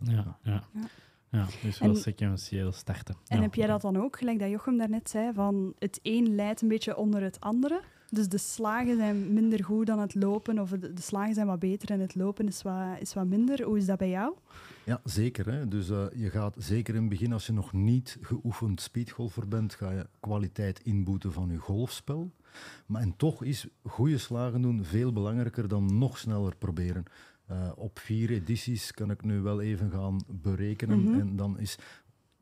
Ja, dus wel sequentieel starten. En heb jij dat dan ook, gelijk dat Jochem daarnet zei, van het een leidt een beetje onder het andere? Dus de slagen zijn minder goed dan het lopen, of de slagen zijn wat beter en het lopen is wat minder. Hoe is dat bij jou? Ja, zeker. Hè? Dus je gaat zeker in het begin, als je nog niet geoefend speedgolfer bent, ga je kwaliteit inboeten van je golfspel. En toch is goede slagen doen veel belangrijker dan nog sneller proberen. Op 4 edities kan ik nu wel even gaan berekenen. En dan is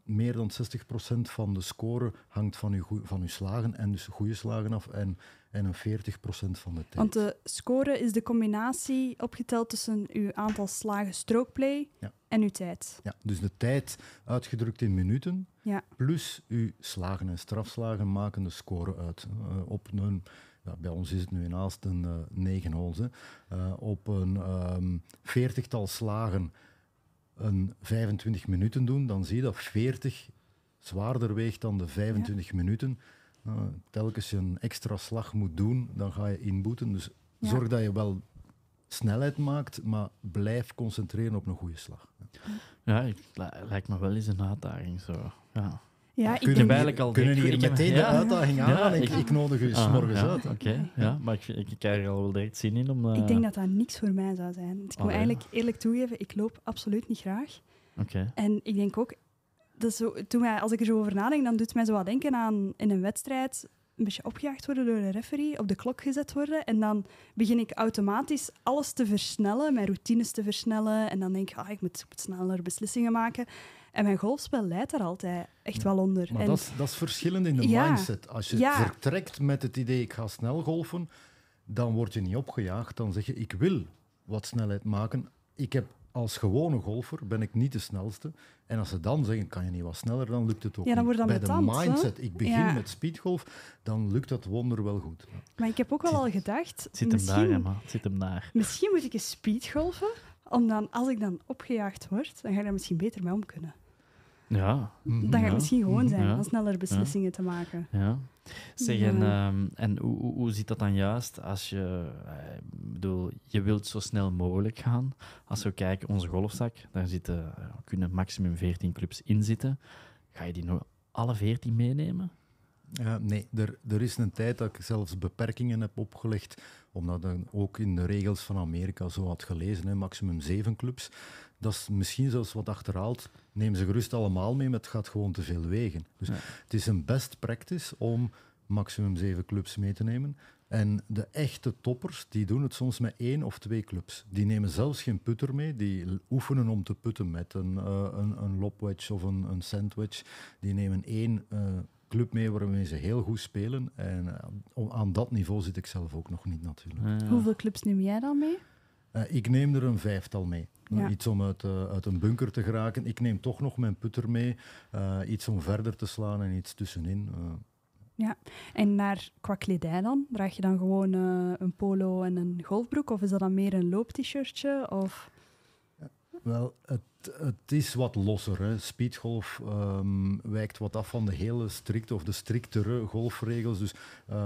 meer dan 60% van de score hangt van uw slagen en dus goede slagen af en een 40% van de tijd. Want de score is de combinatie opgeteld tussen uw aantal slagen strokeplay en uw tijd. Ja, dus de tijd uitgedrukt in minuten, Ja. plus uw slagen en strafslagen maken de score uit. Op een, bij ons is het nu in Aalst een 9 holes. Op een 40-tal slagen een 25 minuten doen, dan zie je dat 40 zwaarder weegt dan de 25 minuten. Telkens je een extra slag moet doen, dan ga je inboeten. Dus zorg dat je wel snelheid maakt, maar blijf concentreren op een goede slag. Ja, lijkt me wel eens een uitdaging. Zo. Ja. Ja, ik Kunnen denk... we hier meteen de uitdaging aan? Ik nodig u 's morgens uit. Oké, maar ik krijg er al wel direct zin in om... Ik denk dat dat niks voor mij zou zijn. Ik moet eigenlijk eerlijk toegeven, ik loop absoluut niet graag. Oké. En ik denk ook, dat is zo, als ik er zo over nadenk, dan doet het mij zo wat denken aan in een wedstrijd een beetje opgejaagd worden door de referee, op de klok gezet worden. En dan begin ik automatisch alles te versnellen, mijn routines te versnellen. En dan denk ik, ik moet sneller beslissingen maken. En mijn golfspel leidt daar altijd echt wel onder. Maar en dat is verschillend in de mindset. Als je vertrekt met het idee, ik ga snel golfen, dan word je niet opgejaagd. Dan zeg je, ik wil wat snelheid maken. Als gewone golfer ben ik niet de snelste. En als ze dan zeggen, kan je niet wat sneller, dan lukt het ook dan niet. wordt dat Bij ambetant, de mindset, ik begin met speedgolf, dan lukt dat wonder wel goed. Maar ik heb ook wel al gedacht... Zit hem daar, Emma. Zit hem daar. Misschien moet ik eens speedgolfen, om dan, als ik dan opgejaagd word, dan ga ik daar misschien beter mee om kunnen. Ja. Dan gaat het misschien gewoon zijn om sneller beslissingen te maken. Ja. Zeg, en hoe zit dat dan juist als je... je wilt zo snel mogelijk gaan. Als we kijken, onze golfzak, daar kunnen maximum 14 clubs in zitten. Ga je die nog alle 14 meenemen? Nee, er is een tijd dat ik zelfs beperkingen heb opgelegd, omdat ik ook in de regels van Amerika zo had gelezen, maximum 7 clubs. Dat is misschien zelfs wat achterhaald. Neem ze gerust allemaal mee, maar het gaat gewoon te veel wegen. Dus het is een best practice om maximum 7 clubs mee te nemen. En de echte toppers, die doen het soms met 1 of 2 clubs. Die nemen zelfs geen putter mee, die oefenen om te putten met een lobwedge of een sandwich. Die nemen 1 club mee waarmee ze heel goed spelen. En aan dat niveau zit ik zelf ook nog niet natuurlijk. Hoeveel clubs neem jij dan mee? Ik neem er een 5-tal mee. Ja. Iets om uit een bunker te geraken. Ik neem toch nog mijn putter mee. Iets om verder te slaan en iets tussenin. Ja, en qua kledij dan? Draag je dan gewoon een polo en een golfbroek? Of is dat dan meer een loop-t-shirtje? Of... Wel, het is wat losser. Hè. Speedgolf wijkt wat af van de hele strikte of de striktere golfregels. Dus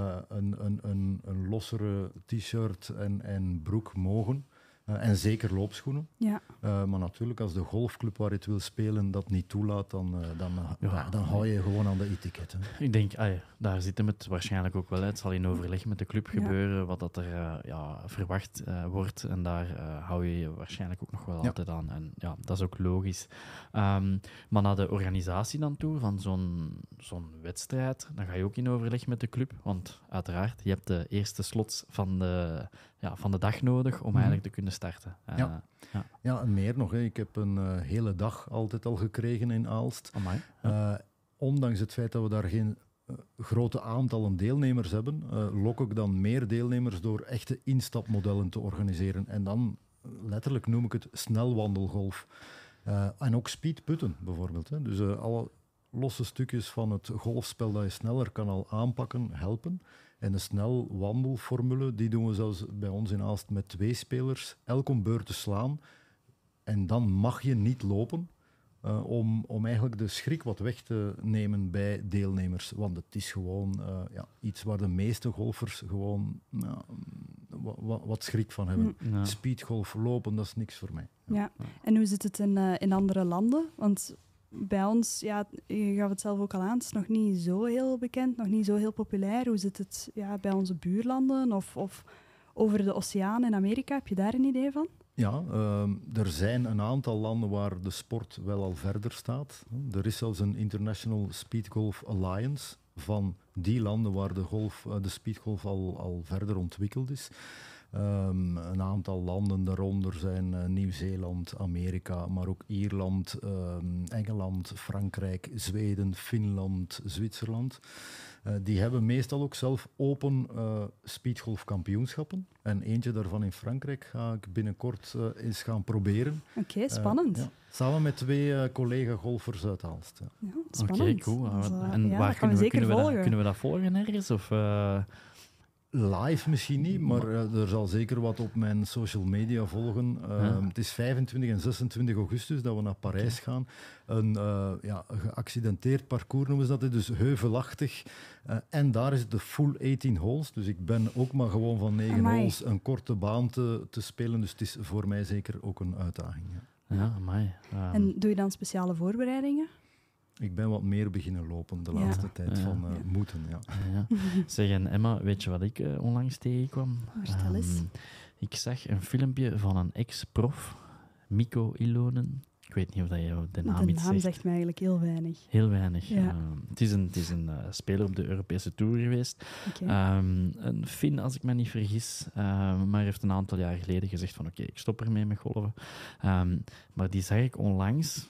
een lossere t-shirt en broek mogen. En zeker loopschoenen. Ja. Maar natuurlijk, als de golfclub waar je het wil spelen dat niet toelaat, dan hou je gewoon aan de etiket. Hè. Ik denk, daar zit hem het waarschijnlijk ook wel uit. Het zal in overleg met de club gebeuren, wat dat er verwacht wordt. En daar hou je je waarschijnlijk ook nog wel altijd aan. En ja, dat is ook logisch. Maar naar de organisatie dan toe, van zo'n wedstrijd, dan ga je ook in overleg met de club. Want uiteraard, je hebt de eerste slots van de dag nodig om eigenlijk te kunnen starten. Ja, en meer nog. Hè. Ik heb een hele dag altijd al gekregen in Aalst. Ondanks het feit dat we daar geen grote aantallen deelnemers hebben, lok ik dan meer deelnemers door echte instapmodellen te organiseren. En dan, letterlijk noem ik het snelwandelgolf. En ook speedputten bijvoorbeeld. Hè. Dus alle losse stukjes van het golfspel dat je sneller kan al aanpakken, helpen. En de snelwandelformule, die doen we zelfs bij ons in Aalst met 2 spelers, elk om beurt te slaan. En dan mag je niet lopen om eigenlijk de schrik wat weg te nemen bij deelnemers. Want het is gewoon iets waar de meeste golfers gewoon wat schrik van hebben. Ja. Speedgolf, lopen, dat is niks voor mij. Ja. En hoe zit het in andere landen? Want bij ons, je gaf het zelf ook al aan, het is nog niet zo heel bekend, nog niet zo heel populair. Hoe zit het bij onze buurlanden of over de oceaan in Amerika? Heb je daar een idee van? Ja, er zijn een aantal landen waar de sport wel al verder staat. Er is zelfs een International Speedgolf Alliance van die landen waar de speedgolf al verder ontwikkeld is. Een aantal landen daaronder zijn Nieuw-Zeeland, Amerika, maar ook Ierland, Engeland, Frankrijk, Zweden, Finland, Zwitserland. Die hebben meestal ook zelf open speedgolfkampioenschappen. En eentje daarvan in Frankrijk ga ik binnenkort eens gaan proberen. Oké, spannend. Ja. Samen met 2 collega-golfers uit Aalst. Ja. Ja, spannend. Oké, cool. Dus, En ja, waar dat gaan we zeker volgen. kunnen we dat volgen ergens? Of, Live misschien niet, maar er zal zeker wat op mijn social media volgen. Het is 25 en 26 augustus dat we naar Parijs gaan. Een geaccidenteerd parcours noemen ze dat, dus heuvelachtig. En daar is het de full 18 holes. Dus ik ben ook maar gewoon van 9 holes een korte baan te spelen. Dus het is voor mij zeker ook een uitdaging. Ja, amai. En doe je dan speciale voorbereidingen? Ik ben wat meer beginnen lopen de laatste tijd van moeten. Ja. Ja. Zeg, en Emma, weet je wat ik onlangs tegenkwam? Vertel eens. Ik zag een filmpje van een ex-prof, Mikko Ilonen. Ik weet niet of dat je de naam iets zegt. Zegt mij eigenlijk heel weinig. Heel weinig. Ja. Het is een speler op de Europese Tour geweest. Okay. Een Fin, als ik me niet vergis. Maar heeft een aantal jaar geleden gezegd van oké, ik stop ermee met golven. Maar die zag ik onlangs.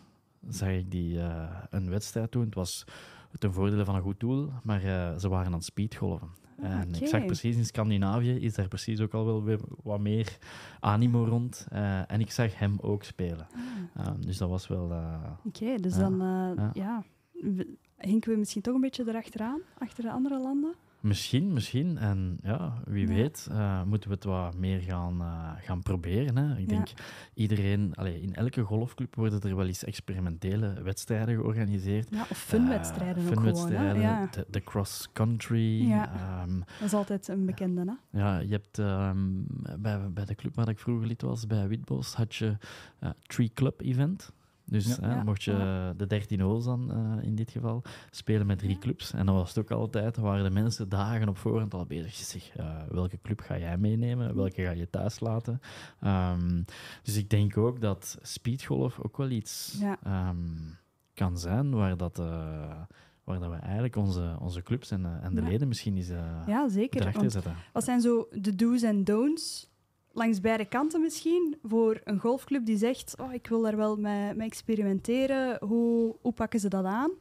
Een wedstrijd doen. Het was ten voordele van een goed doel, maar ze waren aan het speedgolven. En ik zag precies in Scandinavië is daar precies ook al wel weer wat meer animo rond. En ik zag hem ook spelen. Dus dat was wel... Oké, dus dan hinken we misschien toch een beetje erachteraan, achter de andere landen? Misschien. En ja, wie weet, moeten we het wat meer gaan proberen. Hè. Ik denk, iedereen... in elke golfclub worden er wel eens experimentele wedstrijden georganiseerd. Ja, of funwedstrijden ook gewoon. Hè? Ja. De cross-country. Ja. Dat is altijd een bekende, hè? Ja, je hebt... bij de club waar ik vroeger lid was, bij Witbos, had je Tree Club Event. Dus mocht je de 13 holes dan, in dit geval, spelen met 3 clubs. En dan was het ook altijd, waren de mensen dagen op voorhand al bezig. Zeg, welke club ga jij meenemen? Welke ga je thuis laten? Dus ik denk ook dat speedgolf ook wel iets kan zijn waar dat we eigenlijk onze clubs en de leden misschien eens zeker. erachter zetten. Wat zijn zo de do's en don'ts? Langs beide kanten misschien, voor een golfclub die zegt ik wil daar wel mee experimenteren. Hoe pakken ze dat aan?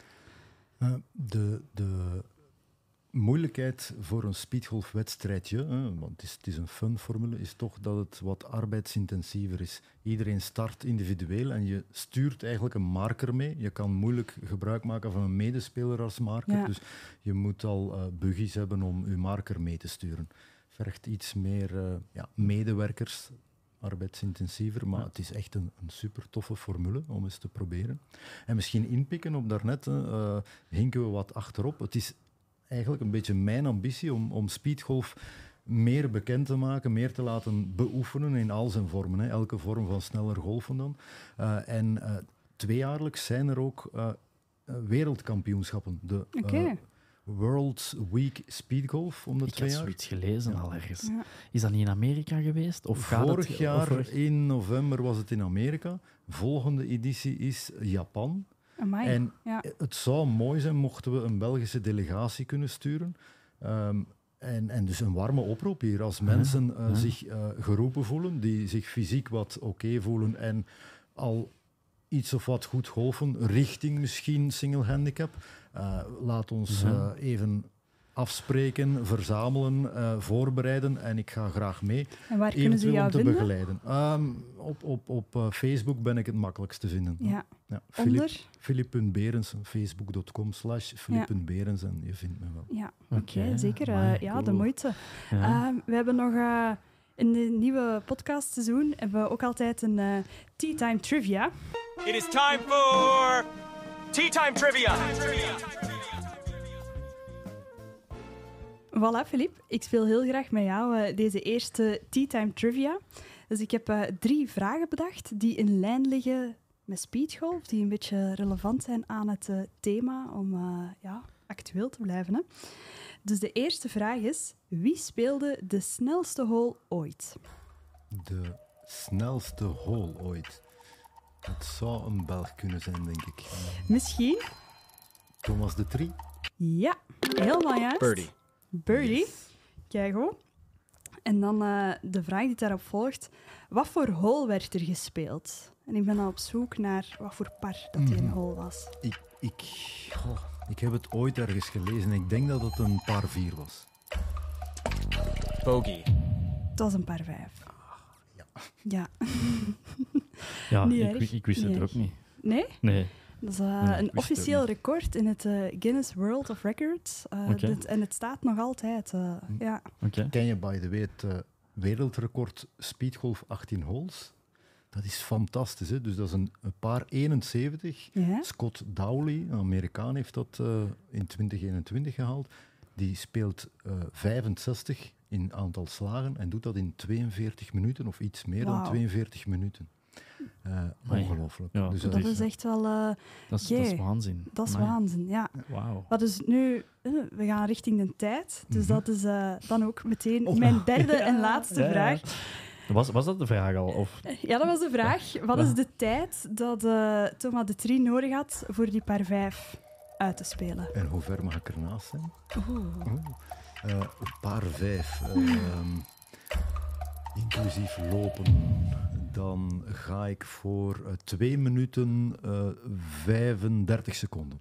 De moeilijkheid voor een speedgolfwedstrijdje, want het is een fun-formule, is toch dat het wat arbeidsintensiever is. Iedereen start individueel en je stuurt eigenlijk een marker mee. Je kan moeilijk gebruik maken van een medespeler als marker, dus je moet al buggies hebben om je marker mee te sturen. Vergt iets meer medewerkers, arbeidsintensiever, maar het is echt een super toffe formule om eens te proberen. En misschien inpikken op daarnet, hinken we wat achterop. Het is eigenlijk een beetje mijn ambitie om speedgolf meer bekend te maken, meer te laten beoefenen in al zijn vormen. Hè. Elke vorm van sneller golfen dan. En tweejaarlijks zijn er ook wereldkampioenschappen. World Week Speedgolf om de 2 jaar. Ik heb zoiets gelezen al ergens. Ja. Is dat niet in Amerika geweest? Of Vorig jaar in november was het in Amerika. Volgende editie is Japan. Amai. En het zou mooi zijn mochten we een Belgische delegatie kunnen sturen. En dus een warme oproep hier. Als mensen zich geroepen voelen, die zich fysiek wat oké voelen en al iets of wat goed golfen, richting misschien single handicap. Laat ons even afspreken, verzamelen, voorbereiden en ik ga graag mee. En waar kunnen ze jou vinden? Begeleiden. Op Facebook ben ik het makkelijkst te vinden. Ja. Filip.Berensen, facebook.com/Filip.Berensen en je vindt me wel. Ja, oké, zeker. Cool. De moeite. Ja. We hebben nog... in de nieuwe podcastseizoen hebben we ook altijd een Tea Time Trivia. It is time for Tea Time Trivia. Voilà, Filip. Ik speel heel graag met jou deze eerste Tea Time Trivia. Dus ik heb 3 vragen bedacht die in lijn liggen met speedgolf, die een beetje relevant zijn aan het thema om actueel te blijven. Hè. Dus de eerste vraag is, wie speelde de snelste hole ooit? De snelste hole ooit? Het zou een Belg kunnen zijn, denk ik. Misschien. Thomas de Trie? Ja, helemaal juist. Birdie. Kijk hoor. En dan de vraag die daarop volgt. Wat voor hole werd er gespeeld? En ik ben dan op zoek naar wat voor par dat die een hole was. Ik heb het ooit ergens gelezen. Ik denk dat het een par 4 was. Bogey. Het was een par 5. Ja. Ja, Niet ik erg. wist het Niet ook erg. niet. Nee? Nee. Dat is ik wist een het officieel niet. record in het Guinness World of Records. Oké. En het staat nog altijd. Ja. Oké. Ken je, by the way, het wereldrecord speedgolf 18 holes? Dat is fantastisch. Hè? Dus dat is een paar 71. Ja? Scott Dowley, een Amerikaan, heeft dat in 2021 gehaald. Die speelt 65 in aantal slagen en doet dat in 42 minuten of iets meer dan Wauw. 42 minuten. Amai. Ongelooflijk. Ja, Dus Dat is echt wel... Dat is Jee. waanzin. dat is Amai. waanzin, ja. Wauw. Wat is nu... we gaan richting de tijd. Dus dat is dan ook meteen Oh. mijn derde en laatste Ja, ja. vraag. Was dat de vraag al? Of? Ja, dat was de vraag. Wat is de tijd dat Thomas de Trie nodig had voor die par 5 uit te spelen? En hoe ver mag ik ernaast zijn? Oeh. Een paar 5. Inclusief lopen. Dan ga ik voor 2 minuten 35 seconden.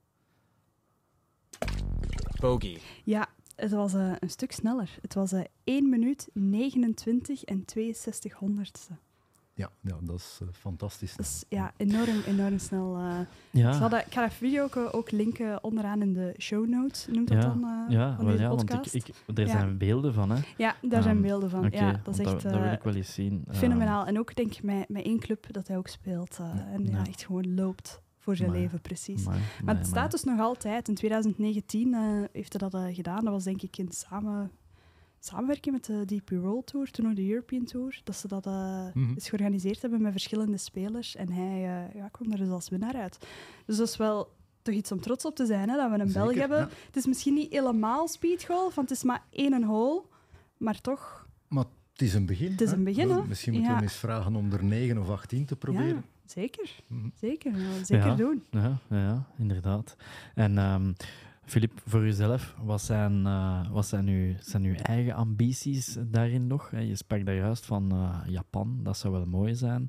Bogey. Ja, het was een stuk sneller. Het was 1 minuut 29 en 62 honderdste. Ja, dat is fantastisch. Dat is ja, enorm snel. Ja. Ik ga dat video ook linken onderaan in de show notes, noemt dat dan, ja, van wel, deze ja, want podcast. er Ja. zijn beelden van, hè? Ja, daar zijn beelden van. Oké, Ja, dat is want echt dat wil ik wel eens zien. fenomenaal. En ook denk ik met één club dat hij ook speelt. En Ja. echt gewoon loopt voor zijn Maar- leven, precies. Maar Maar het staat dus nog altijd. In 2019 heeft hij dat gedaan. Dat was denk ik in samenwerking met de DP World Tour, toen nog de European Tour, dat ze dat eens georganiseerd hebben met verschillende spelers. En hij kwam er dus als winnaar uit. Dus dat is wel toch iets om trots op te zijn, hè, dat we een Zeker, Belg hebben. ja. Het is misschien niet helemaal speedgolf, want het is maar 1 hole, maar toch... Maar het is een begin. Het is hè? een begin, hè? Misschien moeten we Ja. hem eens vragen om er 9 of 18 te proberen. Ja, zeker. Mhm. Zeker. Dat gaan we zeker Ja. doen. Ja, inderdaad. En Filip, voor jezelf, wat zijn uw eigen ambities daarin nog? Je sprak daar juist van Japan, dat zou wel mooi zijn.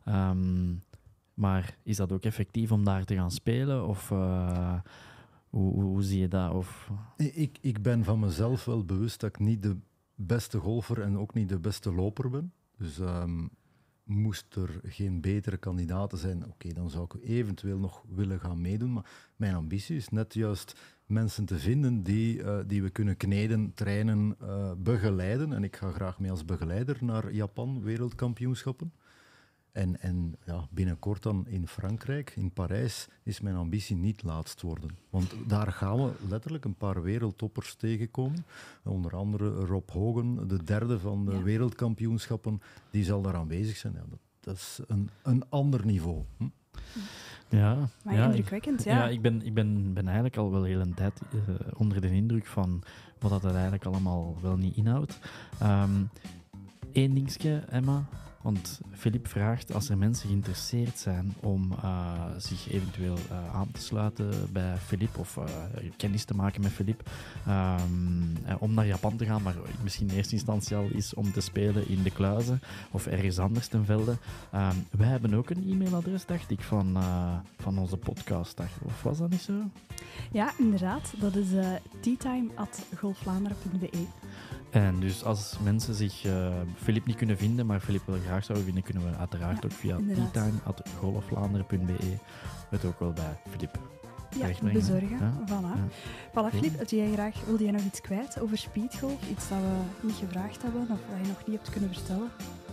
Maar is dat ook effectief om daar te gaan spelen? Of hoe zie je dat? Of... Ik ben van mezelf wel bewust dat ik niet de beste golfer en ook niet de beste loper ben. Dus moest er geen betere kandidaten zijn, oké, dan zou ik eventueel nog willen gaan meedoen. Maar mijn ambitie is net juist mensen te vinden die we kunnen kneden, trainen, begeleiden. En ik ga graag mee als begeleider naar Japan, wereldkampioenschappen. En ja, binnenkort dan in Frankrijk, in Parijs, is mijn ambitie niet laatst worden. Want daar gaan we letterlijk een paar wereldtoppers tegenkomen. Onder andere Rob Hogan, de derde van de wereldkampioenschappen, die zal daar aanwezig zijn. Ja, dat is een ander niveau. Ja, Maar indrukwekkend, ja. Ja, ik ben eigenlijk al wel heel een tijd onder de indruk van wat dat eigenlijk allemaal wel niet inhoudt. Eén dingetje, Emma. Want Filip vraagt als er mensen geïnteresseerd zijn om zich eventueel aan te sluiten bij Filip of kennis te maken met Filip, om naar Japan te gaan, maar misschien in eerste instantie al is om te spelen in de Kluizen of ergens anders ten velde. Wij hebben ook een e-mailadres, dacht ik, van onze podcast. Of was dat niet zo? Ja, inderdaad. Dat is teatime@golfvlaanderen.be. En dus als mensen zich Filip niet kunnen vinden, maar Filip wel graag zouden vinden, kunnen we uiteraard ook via inderdaad. teatime@golfvlaanderen.be het ook wel bij Filip Ja, terechtbrengen. bezorgen. Ja. Voilà. Ja. Voilà, Filip, wilde jij nog iets kwijt over speedgolf? Iets dat we niet gevraagd hebben of dat je nog niet hebt kunnen vertellen?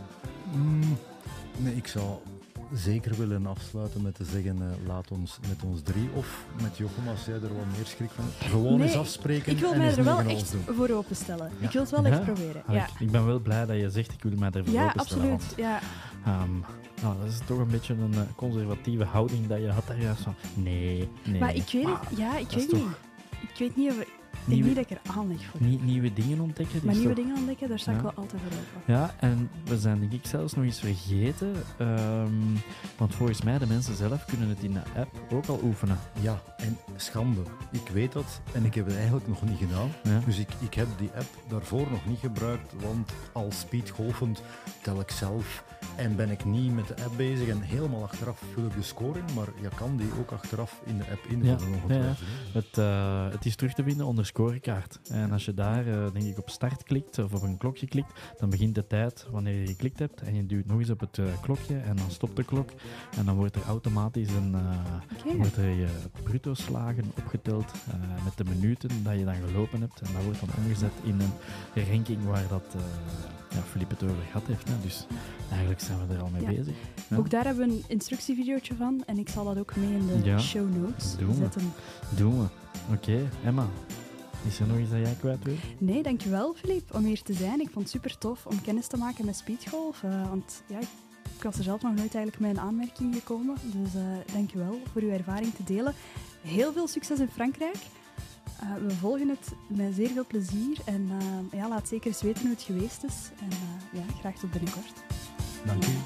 Nee, ik zou zeker willen afsluiten met te zeggen, laat ons met ons 3 of met Jochem, als jij er wat meer schrik van hebt. Gewoon Nee, eens afspreken Ik wil en mij eens er wel negen echt holes doen. voor openstellen. Ja. Ik wil het wel Ja? echt proberen. Ah, Ja, ik ben wel blij dat je zegt, ik wil mij ervoor ja openstellen. absoluut. Ja. Nou, dat is toch een beetje een conservatieve houding dat je had daar juist van. Nee. Maar ik weet het, ja, ik dat is weet niet. Ik weet niet of... Ik denk niet dat ik er aanleg voor heb. Nieuwe dingen ontdekken. die Maar is nieuwe toch- dingen ontdekken, daar sta ik Ja. wel altijd voor open. Ja, en we zijn denk ik zelfs nog eens vergeten, want volgens mij de mensen zelf kunnen het in de app ook al oefenen. Ja, en schande. Ik weet dat en ik heb het eigenlijk nog niet gedaan. Ja. Dus ik heb die app daarvoor nog niet gebruikt, want als speedgolfend tel ik zelf en ben ik niet met de app bezig en helemaal achteraf vul ik de score in, maar je kan die ook achteraf in de app invullen. Ja, ongetwijfeld, hè. Het is terug te vinden onder scorekaart. En als je daar denk ik op start klikt of op een klokje klikt, dan begint de tijd wanneer je geklikt hebt en je duwt nog eens op het klokje en dan stopt de klok en dan wordt er automatisch Oké. wordt er je bruto-slagen opgeteld met de minuten dat je dan gelopen hebt en dat wordt dan omgezet in een ranking waar dat Philippe het over gehad heeft. Hè. Dus eigenlijk zijn we er al mee Ja. bezig. Ja. Ook daar hebben we een instructievideootje van en ik zal dat ook mee in de Ja. show notes Doen we. zetten. Doen we. Oké, Emma. Is er nog iets dat jij kwijt wil? Nee, dankjewel Filip om hier te zijn. Ik vond het super tof om kennis te maken met speedgolf. Want ja, ik was er zelf nog nooit eigenlijk mee in aanmerking gekomen. Dus dankjewel voor uw ervaring te delen. Heel veel succes in Frankrijk. We volgen het met zeer veel plezier. En laat zeker eens weten hoe het geweest is. En graag tot binnenkort. Dank u.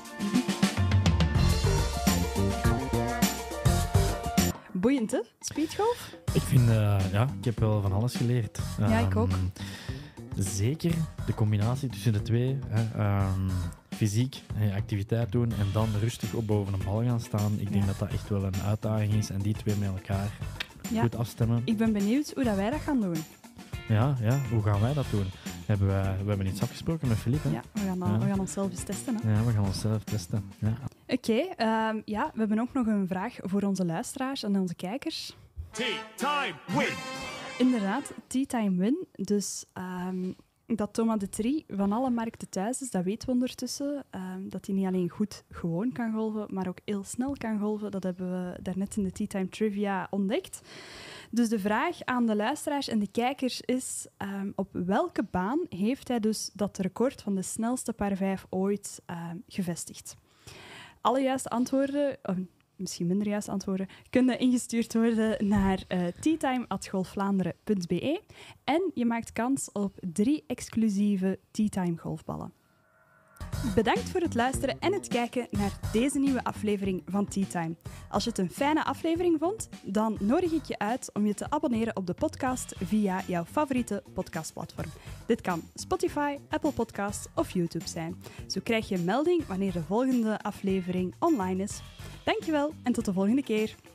Boeiend, hè? Speedgolf? Ik vind, ik heb wel van alles geleerd. Ja, ik ook. Zeker de combinatie tussen de twee. Fysiek activiteit doen en dan rustig op boven een bal gaan staan. Ik denk dat dat echt wel een uitdaging is en die twee met elkaar Ja. goed afstemmen. Ik ben benieuwd hoe dat wij dat gaan doen. Ja, hoe gaan wij dat doen? We hebben iets afgesproken met Philippe. Ja, we gaan onszelf eens testen. Hè? Ja, we gaan onszelf testen. Ja. Oké, we hebben ook nog een vraag voor onze luisteraars en onze kijkers. Tea time win. Inderdaad, Tea Time Win. Dus dat Thomas de Trie van alle markten thuis is, dat weten we ondertussen. Dat hij niet alleen goed gewoon kan golven, maar ook heel snel kan golven. Dat hebben we daarnet in de Tea Time Trivia ontdekt. Dus de vraag aan de luisteraars en de kijkers is: op welke baan heeft hij dus dat record van de snelste par 5 ooit gevestigd? Alle juiste antwoorden, misschien minder juiste antwoorden, kunnen ingestuurd worden naar teatime@golfvlaanderen.be en je maakt kans op 3 exclusieve Teatime golfballen. Bedankt voor het luisteren en het kijken naar deze nieuwe aflevering van Teatime. Als je het een fijne aflevering vond, dan nodig ik je uit om je te abonneren op de podcast via jouw favoriete podcastplatform. Dit kan Spotify, Apple Podcasts of YouTube zijn. Zo krijg je een melding wanneer de volgende aflevering online is. Dankjewel en tot de volgende keer.